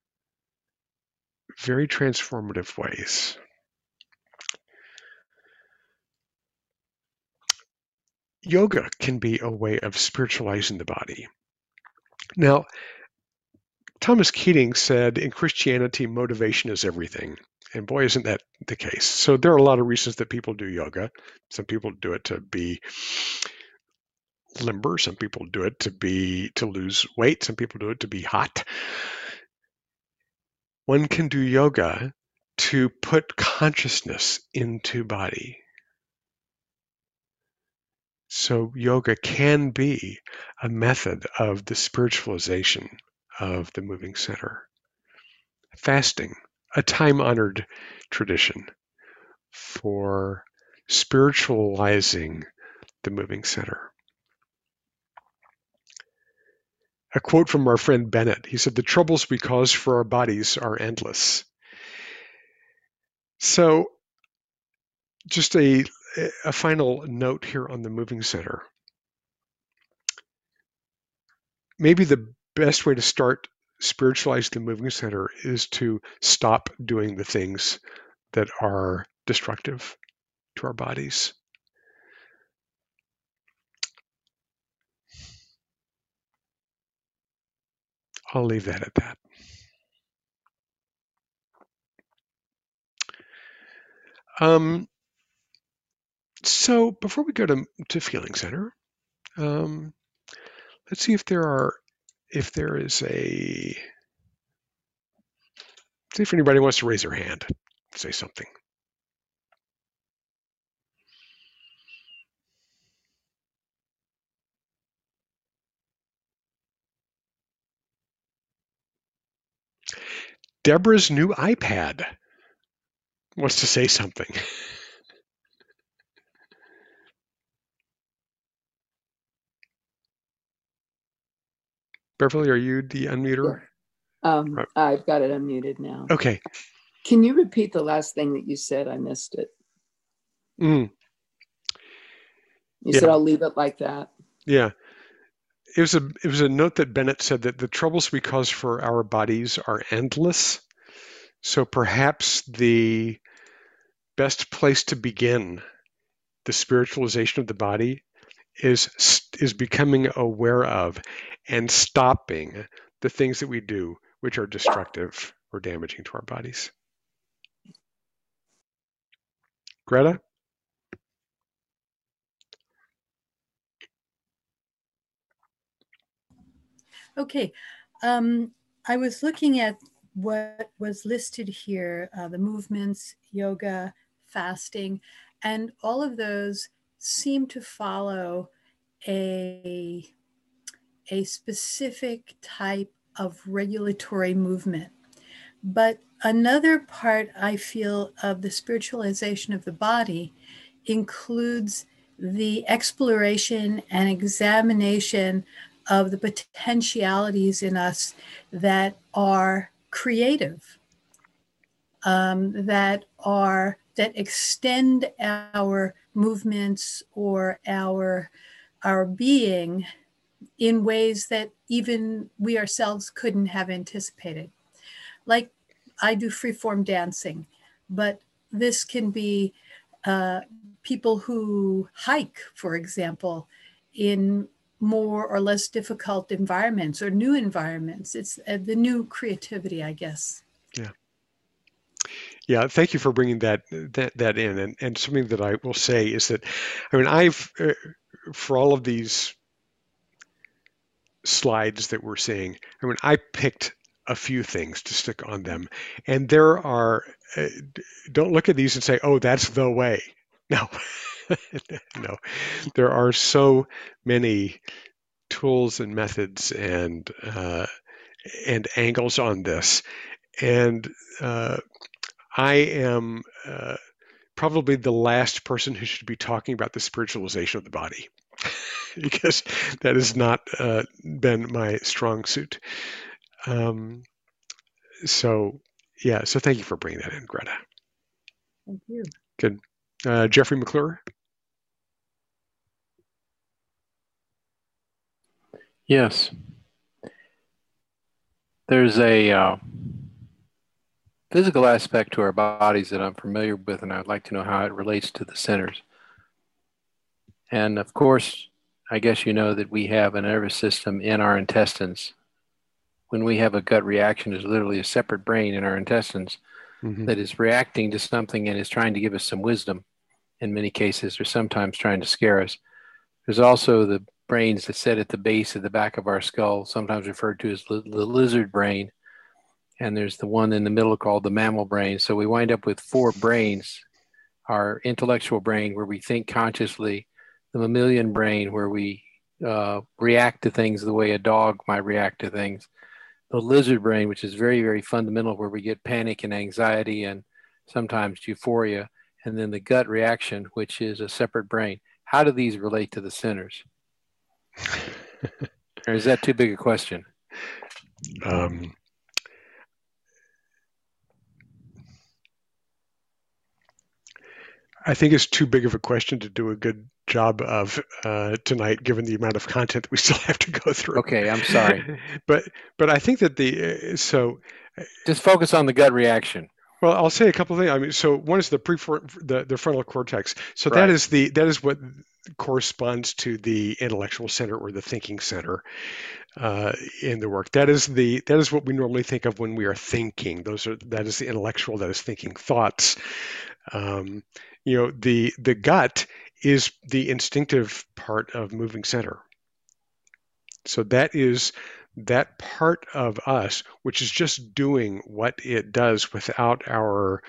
very transformative ways. Yoga can be a way of spiritualizing the body. Now, Thomas Keating said, in Christianity, motivation is everything. And boy, isn't that the case. So there are a lot of reasons that people do yoga. Some people do it to be limber. Some people do it to lose weight. Some people do it to be hot. One can do yoga to put consciousness into body. So yoga can be a method of the spiritualization of the moving center. Fasting, a time-honored tradition for spiritualizing the moving center. A quote from our friend Bennett. He said, "The troubles we cause for our bodies are endless." So just a final note here on the moving center. Maybe the best way to start spiritualizing the moving center is to stop doing the things that are destructive to our bodies. I'll leave that at that. So before we go to Feeling Center, let's see if there is see if anybody wants to raise their hand, say something. Deborah's new iPad wants to say something. Beverly, are you the unmuter? Sure. I've got it unmuted now. Okay. Can you repeat the last thing that you said? I missed it. You said I'll leave it like that. Yeah. It was a note that Bennett said that the troubles we cause for our bodies are endless. So perhaps the best place to begin the spiritualization of the body is becoming aware of and stopping the things that we do which are destructive or damaging to our bodies. Greta? Okay. I was looking at what was listed here, the movements, yoga, fasting, and all of those seem to follow a specific type of regulatory movement. But another part I feel of the spiritualization of the body includes the exploration and examination of the potentialities in us that are creative, that extend our movements or our being in ways that even we ourselves couldn't have anticipated. Like I do freeform dancing, but this can be people who hike, for example, in more or less difficult environments or new environments. It's the new creativity, I guess. Yeah. Yeah, thank you for bringing that in. And something that I will say is that, I mean, I've, for all of these slides that we're seeing, I mean, I picked a few things to stick on them. And there are, don't look at these and say, oh, that's the way. No, no, there are so many tools and methods and angles on this. And I am probably the last person who should be talking about the spiritualization of the body because that has not been my strong suit. So thank you for bringing that in, Greta. Thank you. Good. Jeffrey McClure? Yes. There's a physical aspect to our bodies that I'm familiar with, and I'd like to know how it relates to the centers. And of course, I guess you know that we have a nervous system in our intestines. When we have a gut reaction, there's literally a separate brain in our intestines that is reacting to something and is trying to give us some wisdom in many cases, or sometimes trying to scare us. There's also the brains that sit at the base of the back of our skull, sometimes referred to as the lizard brain. And there's the one in the middle called the mammal brain. So we wind up with 4 brains: our intellectual brain, where we think consciously; the mammalian brain, where we react to things the way a dog might react to things; the lizard brain, which is very, very fundamental, where we get panic and anxiety and sometimes euphoria; and then the gut reaction, which is a separate brain. How do these relate to the centers? Or is that too big a question? I think it's too big of a question to do a good job of tonight, given the amount of content that we still have to go through. Okay, I'm sorry. but I think that just focus on the gut reaction. Well, I'll say a couple of things. I mean, so one is the frontal cortex. So right. that is what corresponds to the intellectual center or the thinking center in the work. That is what we normally think of when we are thinking. That is the intellectual. That is thinking thoughts. The gut is the instinctive part of moving center. So that is that part of us which is just doing what it does without our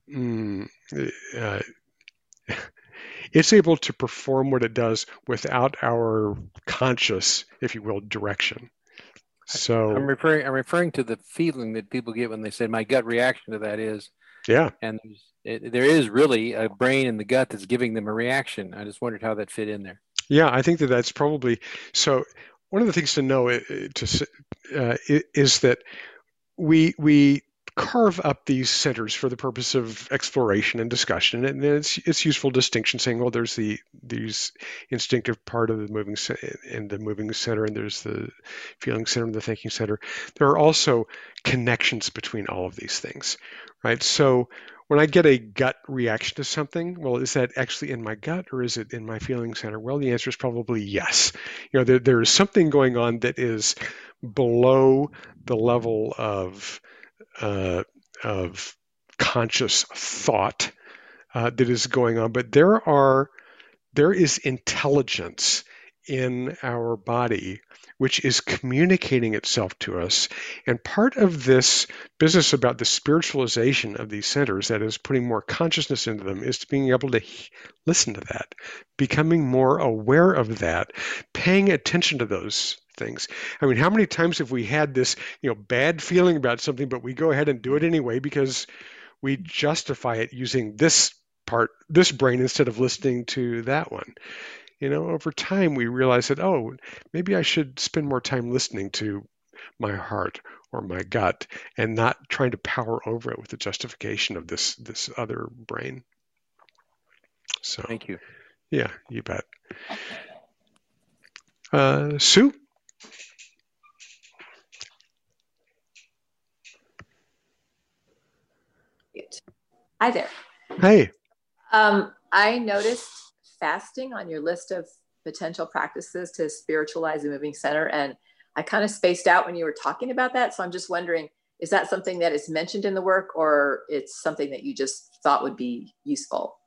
it's able to perform what it does without our conscious, if you will, direction. So I'm referring to the feeling that people get when they say my gut reaction to that is, yeah, and there is really a brain in the gut that's giving them a reaction. I just wondered how that fit in there. Yeah, I think that's probably so. One of the things to know is that we carve up these centers for the purpose of exploration and discussion, and then it's useful distinction, saying, well, there's these instinctive part of the moving center, and there's the feeling center and the thinking center. There are also connections between all of these things, right? So when I get a gut reaction to something, well, is that actually in my gut or is it in my feeling center? Well, the answer is probably yes. There is something going on that is below the level of conscious thought that is going on, but there is intelligence in our body which is communicating itself to us. And part of this business about the spiritualization of these centers, that is putting more consciousness into them, is being able to listen to that, becoming more aware of that, paying attention to those things. I mean, how many times have we had this, bad feeling about something, but we go ahead and do it anyway because we justify it using this brain instead of listening to that one. Over time we realize that, oh, maybe I should spend more time listening to my heart or my gut and not trying to power over it with the justification of this other brain. So thank you. Yeah, you bet. Sue? Hi there. Hey. I noticed fasting on your list of potential practices to spiritualize the moving center, and I kind of spaced out when you were talking about that. So I'm just wondering, is that something that is mentioned in the work, or it's something that you just thought would be useful?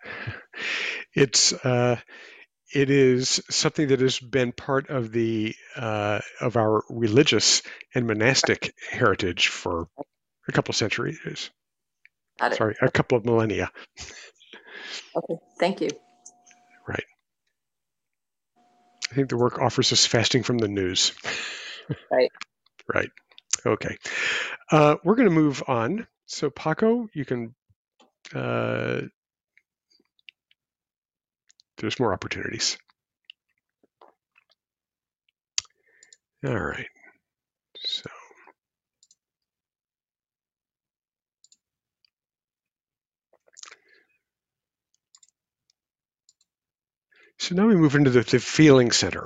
It is something that has been part of of our religious and monastic heritage for a couple of centuries. Sorry, a couple of millennia. Okay, thank you. Right. I think the work offers us fasting from the news. Right. Right. Okay. We're going to move on. So Paco, you can, there's more opportunities. All right. So now we move into the feeling center.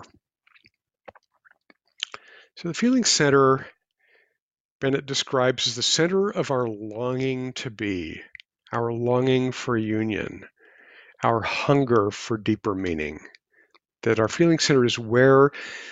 So the feeling center, Bennett describes as the center of our longing to be, our longing for union, our hunger for deeper meaning. That our feeling center is where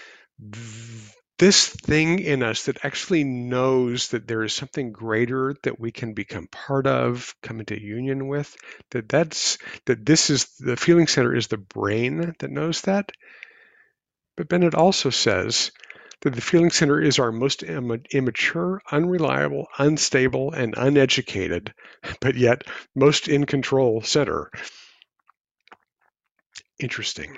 this thing in us that actually knows that there is something greater that we can become part of, come into union with, that this is the feeling center is the brain that knows that. But Bennett also says that the feeling center is our most immature, unreliable, unstable, and uneducated, but yet most in control center. Interesting.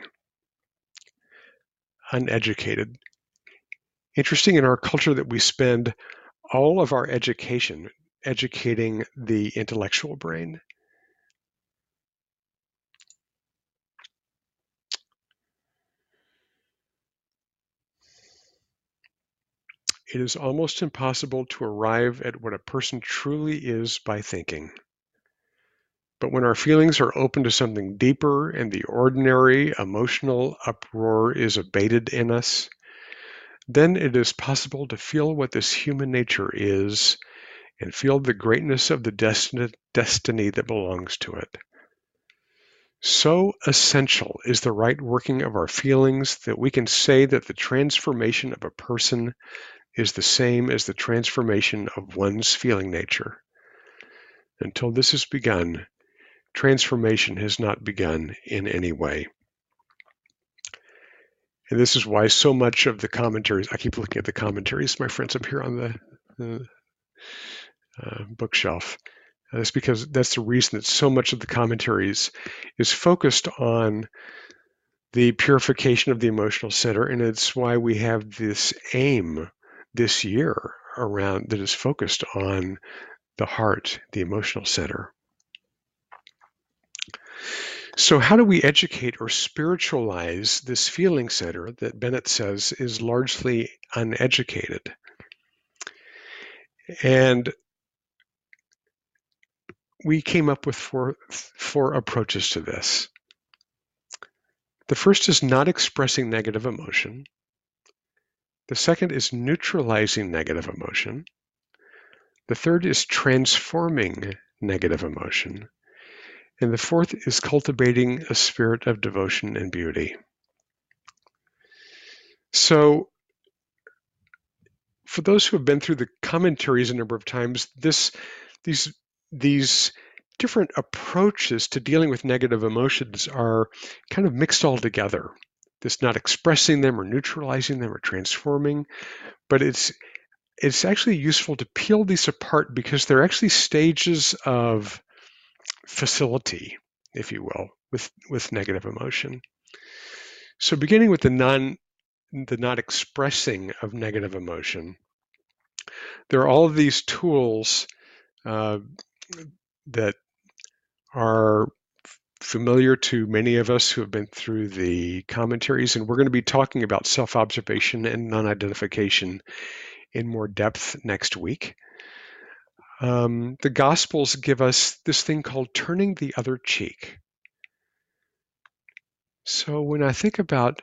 Uneducated. Interesting in our culture that we spend all of our education educating the intellectual brain. It is almost impossible to arrive at what a person truly is by thinking. But when our feelings are open to something deeper and the ordinary emotional uproar is abated in us, then it is possible to feel what this human nature is and feel the greatness of the destiny that belongs to it. So essential is the right working of our feelings that we can say that the transformation of a person is the same as the transformation of one's feeling nature. Until this has begun, transformation has not begun in any way. And this is why so much of the commentaries, I keep looking at the commentaries, my friends up here on the bookshelf. That's because that's the reason that so much of the commentaries is focused on the purification of the emotional center. And it's why we have this aim this year around that is focused on the heart, the emotional center. So how do we educate or spiritualize this feeling center that Bennett says is largely uneducated? And we came up with four approaches to this. The first is not expressing negative emotion. The second is neutralizing negative emotion. The third is transforming negative emotion. And the fourth is cultivating a spirit of devotion and beauty. So, for those who have been through the commentaries a number of times, these different approaches to dealing with negative emotions are kind of mixed all together. This not expressing them or neutralizing them or transforming, but it's actually useful to peel these apart because they're actually stages of facility, if you will, with negative emotion. So beginning with the not expressing of negative emotion, there are all of these tools that are familiar to many of us who have been through the commentaries, and we're going to be talking about self-observation and non-identification in more depth next week. The Gospels give us this thing called turning the other cheek. So when I think about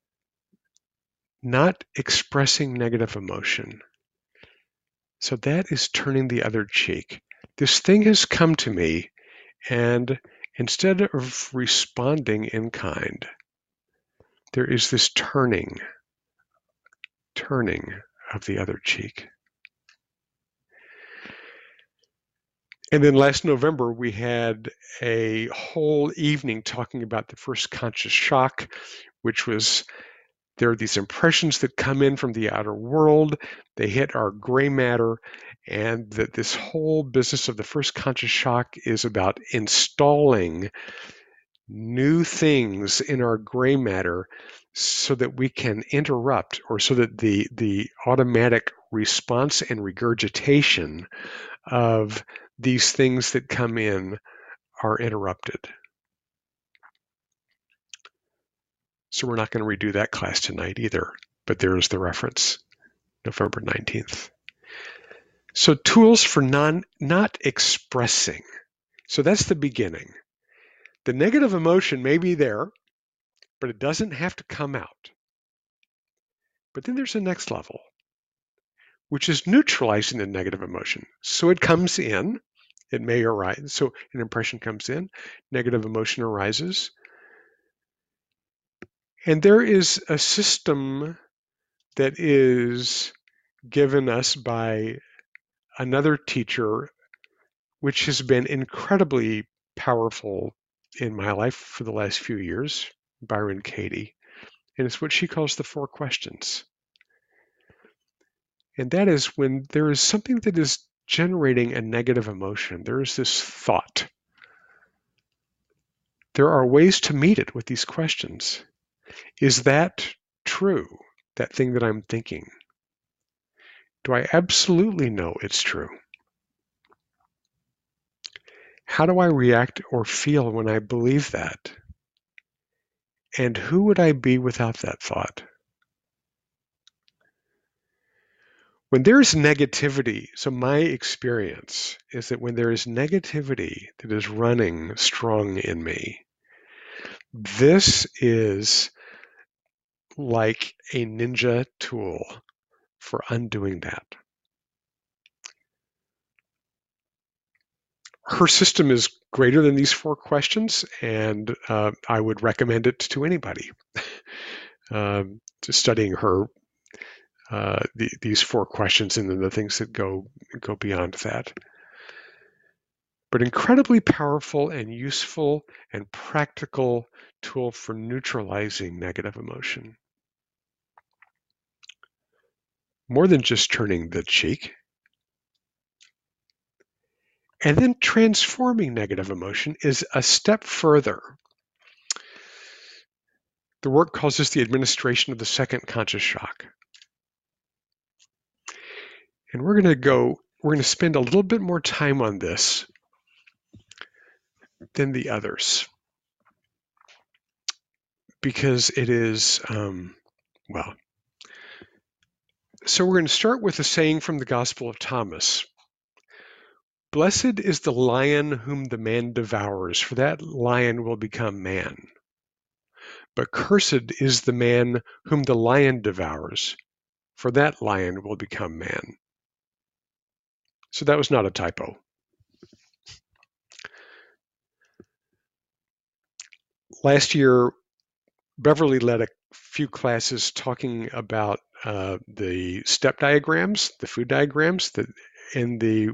not expressing negative emotion, so that is turning the other cheek. This thing has come to me, and instead of responding in kind, there is this turning of the other cheek. And then last November, we had a whole evening talking about the first conscious shock, which was there are these impressions that come in from the outer world. They hit our gray matter, and that this whole business of the first conscious shock is about installing new things in our gray matter so that we can interrupt, or so that the automatic response and regurgitation of these things that come in are interrupted. So we're not going to redo that class tonight either, but there's the reference, November 19th. So tools for not expressing. So that's the beginning. The negative emotion may be there, but it doesn't have to come out. But then there's the next level, which is neutralizing the negative emotion. So it comes in, it may arise. So an impression comes in, negative emotion arises. And there is a system that is given us by another teacher, which has been incredibly powerful in my life for the last few years, Byron Katie. And it's what she calls the 4 questions. And that is when there is something that is generating a negative emotion, there is this thought. There are ways to meet it with these questions. Is that true, that thing that I'm thinking? Do I absolutely know it's true? How do I react or feel when I believe that? And who would I be without that thought? When there's negativity, so my experience is that when there is negativity that is running strong in me, this is like a ninja tool for undoing that. Her system is greater than these 4 questions, and I would recommend it to anybody to studying her, these 4 questions and then the things that go beyond that. But incredibly powerful and useful and practical tool for neutralizing negative emotion. More than just turning the cheek. And then transforming negative emotion is a step further. The work calls this the administration of the second conscious shock. And we're going to spend a little bit more time on this than the others, because it is, well, so we're going to start with a saying from the Gospel of Thomas. Blessed is the lion whom the man devours, for that lion will become man. But cursed is the man whom the lion devours, for that lion will become man. So that was not a typo. Last year, Beverly led a few classes talking about the step diagrams, the food diagrams that in the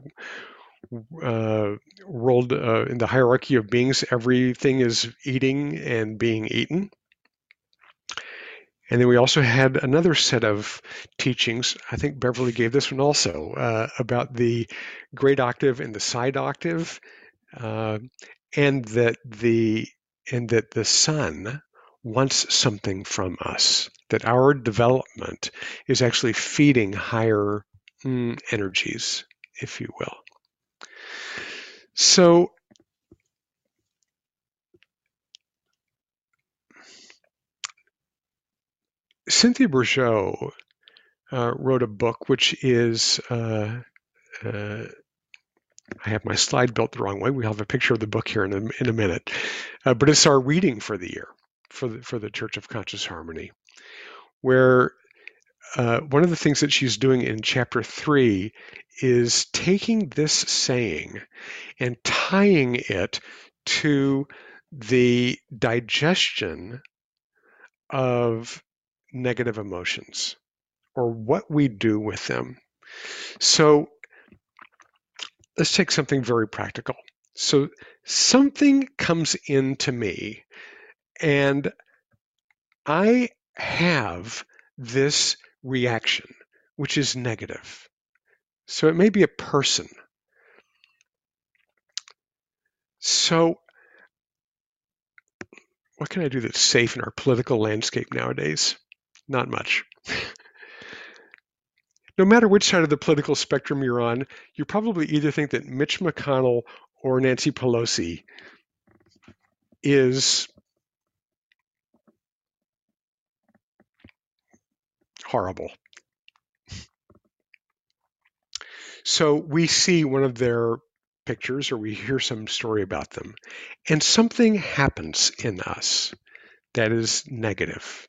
world, in the hierarchy of beings, everything is eating and being eaten. And then we also had another set of teachings. I think Beverly gave this one also about the great octave and the side octave, and that the sun wants something from us. That our development is actually feeding higher energies, if you will. So Cynthia Bourgeault wrote a book which is, I have my slide built the wrong way. We'll have a picture of the book here in a minute. But it's our reading for the year for the Church of Conscious Harmony, where one of the things that she's doing in chapter 3 is taking this saying and tying it to the digestion of negative emotions or what we do with them. So let's take something very practical. So something comes into me and I have this reaction, which is negative. So it may be a person. So what can I do that's safe in our political landscape nowadays? Not much. No matter which side of the political spectrum you're on, you probably either think that Mitch McConnell or Nancy Pelosi is horrible. So we see one of their pictures or we hear some story about them, and something happens in us that is negative.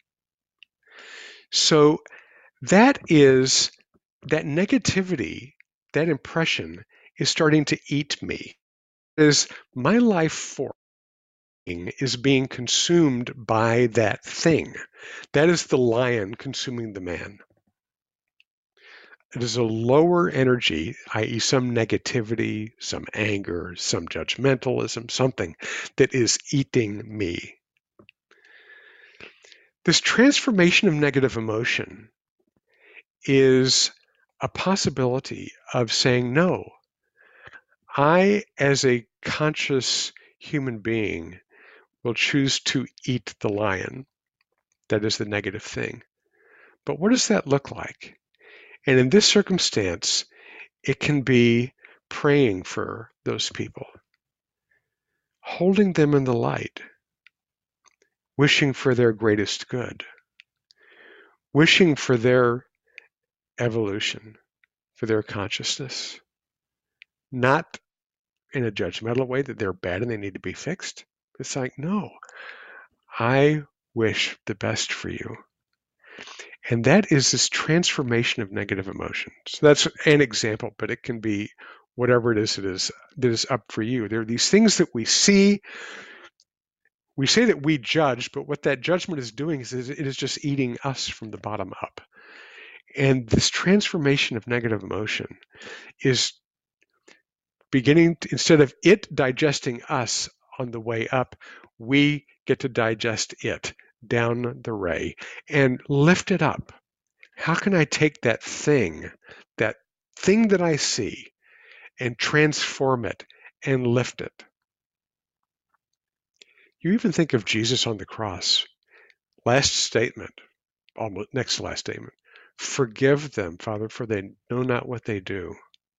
So that negativity, that impression is starting to eat me. As my life force is being consumed by that thing. That is the lion consuming the man. It is a lower energy, i.e. some negativity, some anger, some judgmentalism, something that is eating me. This transformation of negative emotion is a possibility of saying, no, I, as a conscious human being, will choose to eat the lion. That is the negative thing. But what does that look like? And in this circumstance, it can be praying for those people, holding them in the light, wishing for their greatest good, wishing for their evolution, for their consciousness, not in a judgmental way that they're bad and they need to be fixed. It's like, no, I wish the best for you. And that is this transformation of negative emotion. So that's an example, but it can be whatever it is that is up for you. There are these things that we see. We say that we judge, but what that judgment is doing is it is just eating us from the bottom up. And this transformation of negative emotion is beginning to, instead of it digesting us on the way up, we get to digest it down the ray and lift it up. How can I take that thing that I see and transform it and lift it? You even think of Jesus on the cross. Last statement, almost next to last statement. Forgive them, Father, for they know not what they do.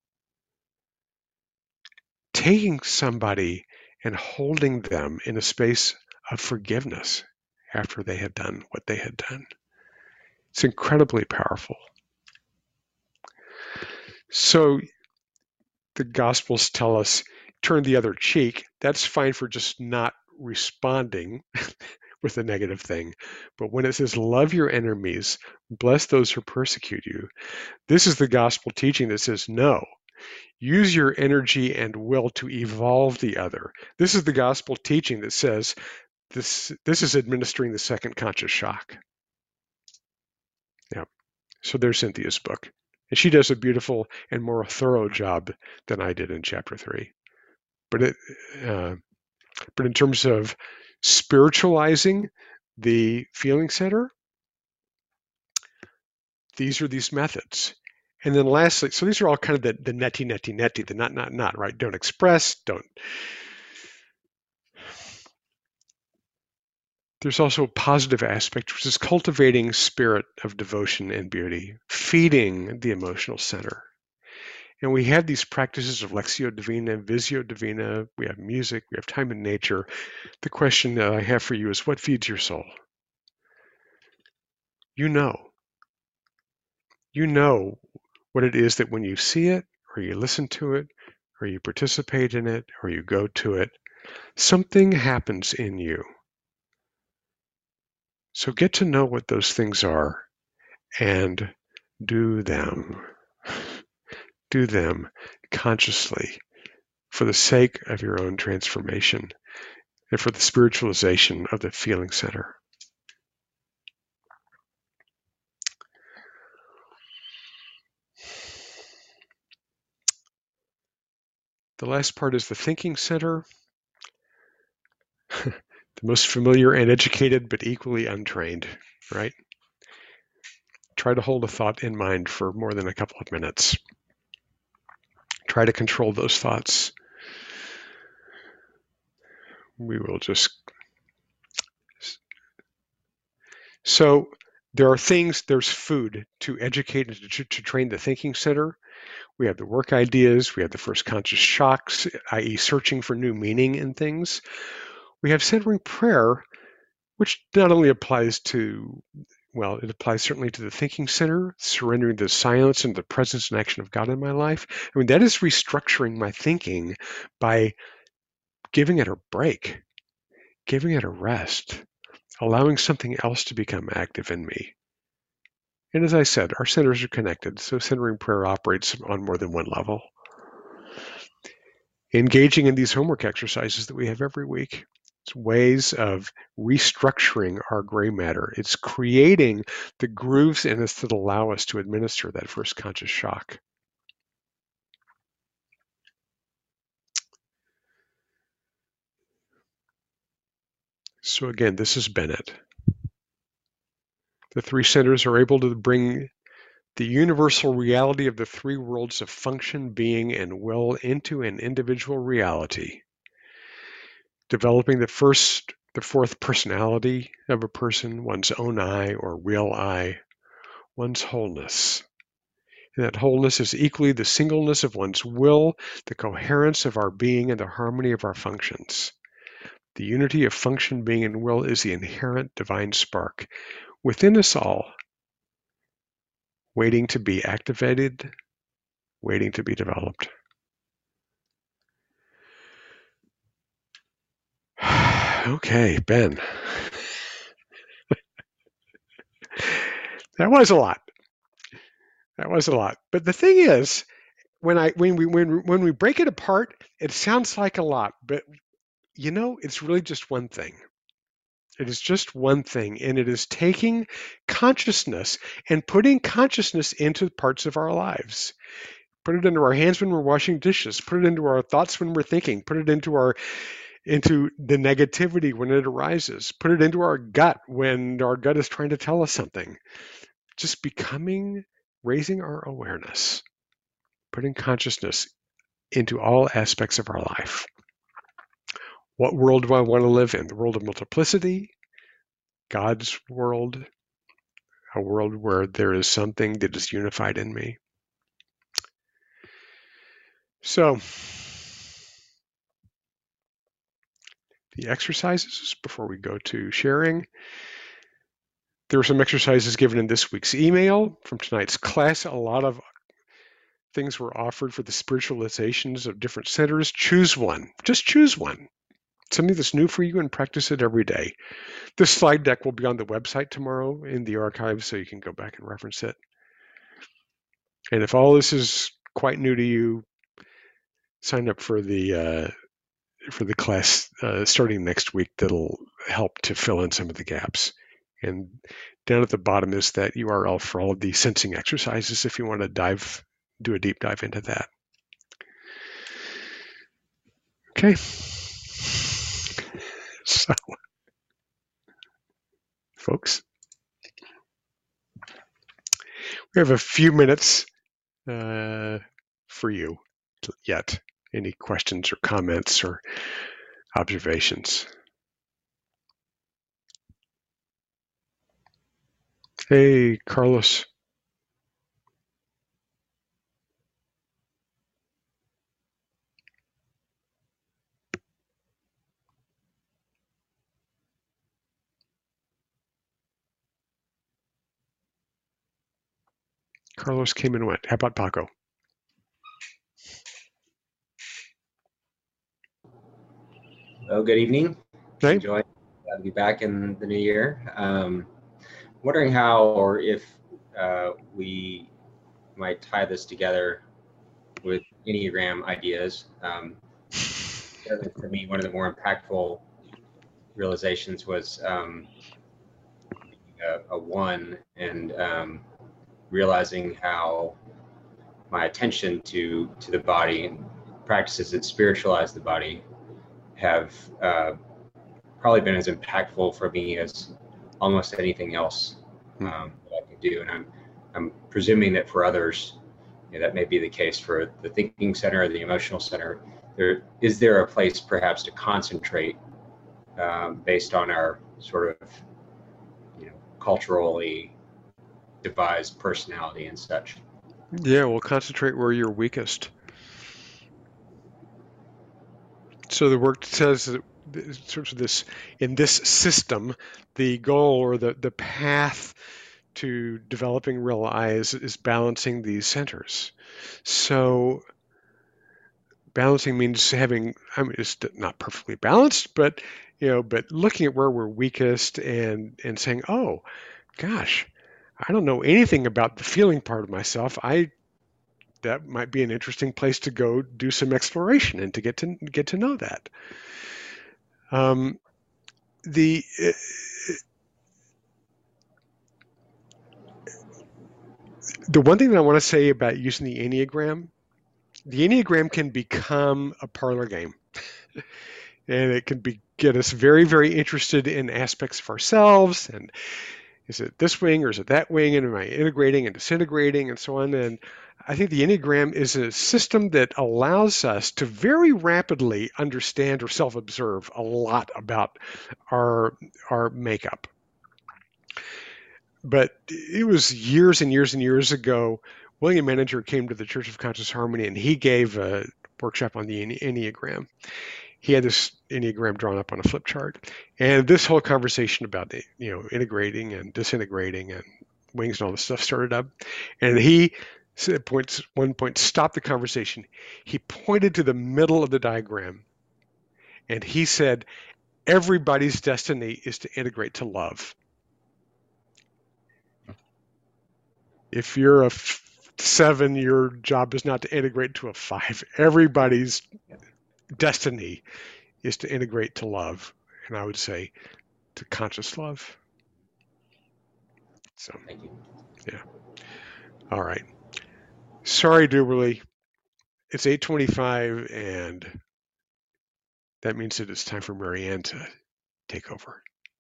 Taking somebody and holding them in a space of forgiveness after they had done what they had done. It's incredibly powerful. So the Gospels tell us, turn the other cheek. That's fine for just not responding with a negative thing. But when it says, love your enemies, bless those who persecute you, this is the gospel teaching that says, no, use your energy and will to evolve the other. This is the gospel teaching that says, this is administering the second conscious shock. Yeah. So there's Cynthia's book. And she does a beautiful and more thorough job than I did in chapter 3. But in terms of spiritualizing the feeling center, these are these methods. And then lastly, so these are all kind of the netty, the not, right? Don't express, don't. There's also a positive aspect, which is cultivating spirit of devotion and beauty, feeding the emotional center. And we have these practices of Lectio Divina, Visio Divina, we have music, we have time in nature. The question that I have for you is, what feeds your soul? You know what it is that when you see it, or you listen to it, or you participate in it, or you go to it, something happens in you. So get to know what those things are and do them. Do them consciously for the sake of your own transformation and for the spiritualization of the feeling center. The last part is the thinking center. The most familiar and educated, but equally untrained, right? Try to hold a thought in mind for more than a couple of minutes. Try to control those thoughts. We will just... So there are things, there's food to educate and to train the thinking center. We have the work ideas. We have the first conscious shocks, i.e. searching for new meaning in things. We have centering prayer, which not only applies to, well, it applies certainly to the thinking center, surrendering to the silence and the presence and action of God in my life. I mean, that is restructuring my thinking by giving it a break, giving it a rest, allowing something else to become active in me. And as I said, our centers are connected, so centering prayer operates on more than one level. Engaging in these homework exercises that we have every week. It's ways of restructuring our gray matter. It's creating the grooves in us that allow us to administer that first conscious shock. So again, this is Bennett. The three centers are able to bring the universal reality of the three worlds of function, being, and will into an individual reality. Developing the fourth personality of a person, one's own I or real I, one's wholeness. And that wholeness is equally the singleness of one's will, the coherence of our being, and the harmony of our functions. The unity of function, being, and will is the inherent divine spark within us all, waiting to be activated, waiting to be developed. Okay, Ben. That was a lot. But the thing is, when we break it apart, it sounds like a lot, but you know, it's really just one thing. It is just one thing, and it is taking consciousness and putting consciousness into parts of our lives. Put it into our hands when we're washing dishes. Put it into our thoughts when we're thinking. Put it into the negativity when it arises. Put it into our gut when our gut is trying to tell us something. Just raising our awareness, putting consciousness into all aspects of our life. What world do I want to live in? The world of multiplicity, God's world, a world where there is something that is unified in me. So, the exercises before we go to sharing. There were some exercises given in this week's email from tonight's class. A lot of things were offered for the spiritualizations of different centers, choose one. Just choose one. Something that's new for you, and practice it every day. This slide deck will be on the website tomorrow in the archive, so you can go back and reference it. And if all this is quite new to you, sign up for the class starting next week that'll help to fill in some of the gaps. And down at the bottom is that URL for all of the sensing exercises if you want to do a deep dive into that. Okay. So, folks, we have a few minutes for you yet. Any questions or comments or observations? Hey, Carlos. Carlos came and went. How about Paco? Oh, good evening. Hey. Enjoy. Glad to be back in the new year. Wondering how or if we might tie this together with Enneagram ideas. For me, one of the more impactful realizations was a one, and realizing how my attention to the body and practices that spiritualize the body have probably been as impactful for me as almost anything else that I can do. And I'm presuming that for others, that may be the case. For the thinking center or the emotional center, is there a place perhaps to concentrate based on our sort of culturally devised personality and such? Yeah, we'll concentrate where you're weakest. So the work says that sort of this, in this system, the goal or the path to developing real I is balancing these centers. So balancing means having, it's not perfectly balanced, but but looking at where we're weakest and saying, oh gosh, I don't know anything about the feeling part of myself. That might be an interesting place to go do some exploration and to get to know that. The one thing that I want to say about using the Enneagram can become a parlor game. And it can get us very, very interested in aspects of ourselves. And is it this wing or is it that wing? And am I integrating and disintegrating and so on? And I think the Enneagram is a system that allows us to very rapidly understand or self-observe a lot about our makeup. But it was years and years and years ago, William Menninger came to the Church of Conscious Harmony and he gave a workshop on the Enneagram. He had this Enneagram drawn up on a flip chart. And this whole conversation about integrating and disintegrating and wings and all this stuff started up. And he said at one point, stopped the conversation. He pointed to the middle of the diagram and he said, everybody's destiny is to integrate to love. If you're a 7, your job is not to integrate to a 5. Everybody's destiny is to integrate to love. And I would say to conscious love. So, thank you. Yeah. All right. Sorry, Duberly. It's 8:25, and that means that it's time for Marianne to take over.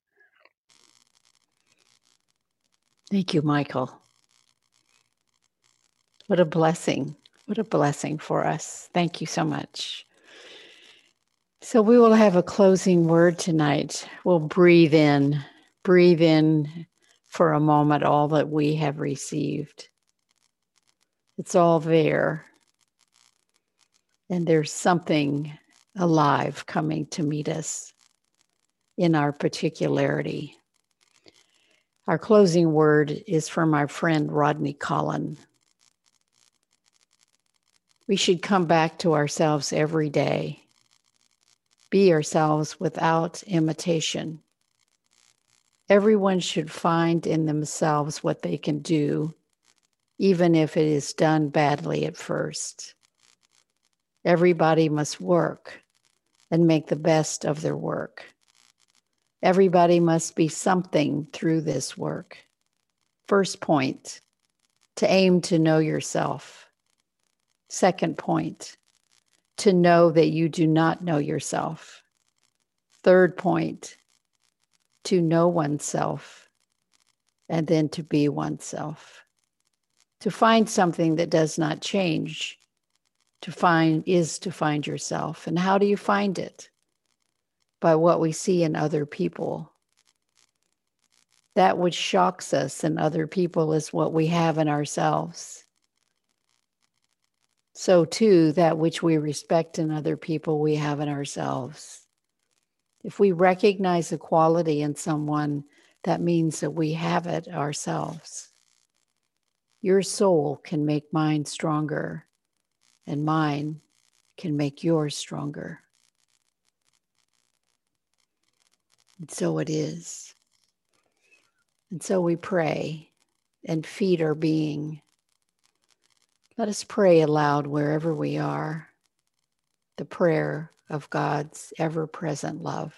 Thank you, Michael. What a blessing. What a blessing for us. Thank you so much. So we will have a closing word tonight. We'll breathe in for a moment all that we have received. It's all there. And there's something alive coming to meet us in our particularity. Our closing word is from our friend Rodney Collin. We should come back to ourselves every day. Be ourselves without imitation. Everyone should find in themselves what they can do, even if it is done badly at first. Everybody must work and make the best of their work. Everybody must be something through this work. First point, to aim to know yourself. Second point, to know that you do not know yourself. Third point, to know oneself, and then to be oneself. To find something that does not change, to find yourself. And how do you find it? By what we see in other people. That which shocks us in other people is what we have in ourselves. So too, that which we respect in other people, we have in ourselves. If we recognize a quality in someone, that means that we have it ourselves. Your soul can make mine stronger, and mine can make yours stronger. And so it is. And so we pray and feed our being. Let us pray aloud wherever we are, the prayer of God's ever-present love.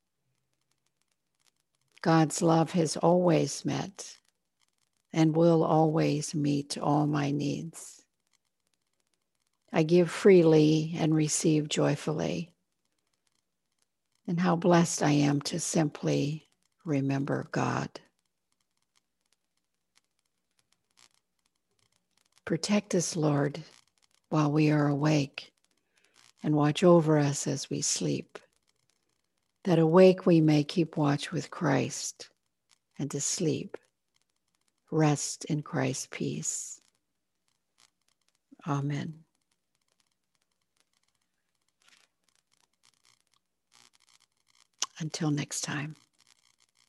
God's love has always met and will always meet all my needs. I give freely and receive joyfully. And how blessed I am to simply remember God. Protect us, Lord, while we are awake, and watch over us as we sleep, that awake we may keep watch with Christ, and asleep, rest in Christ's peace. Amen. Until next time.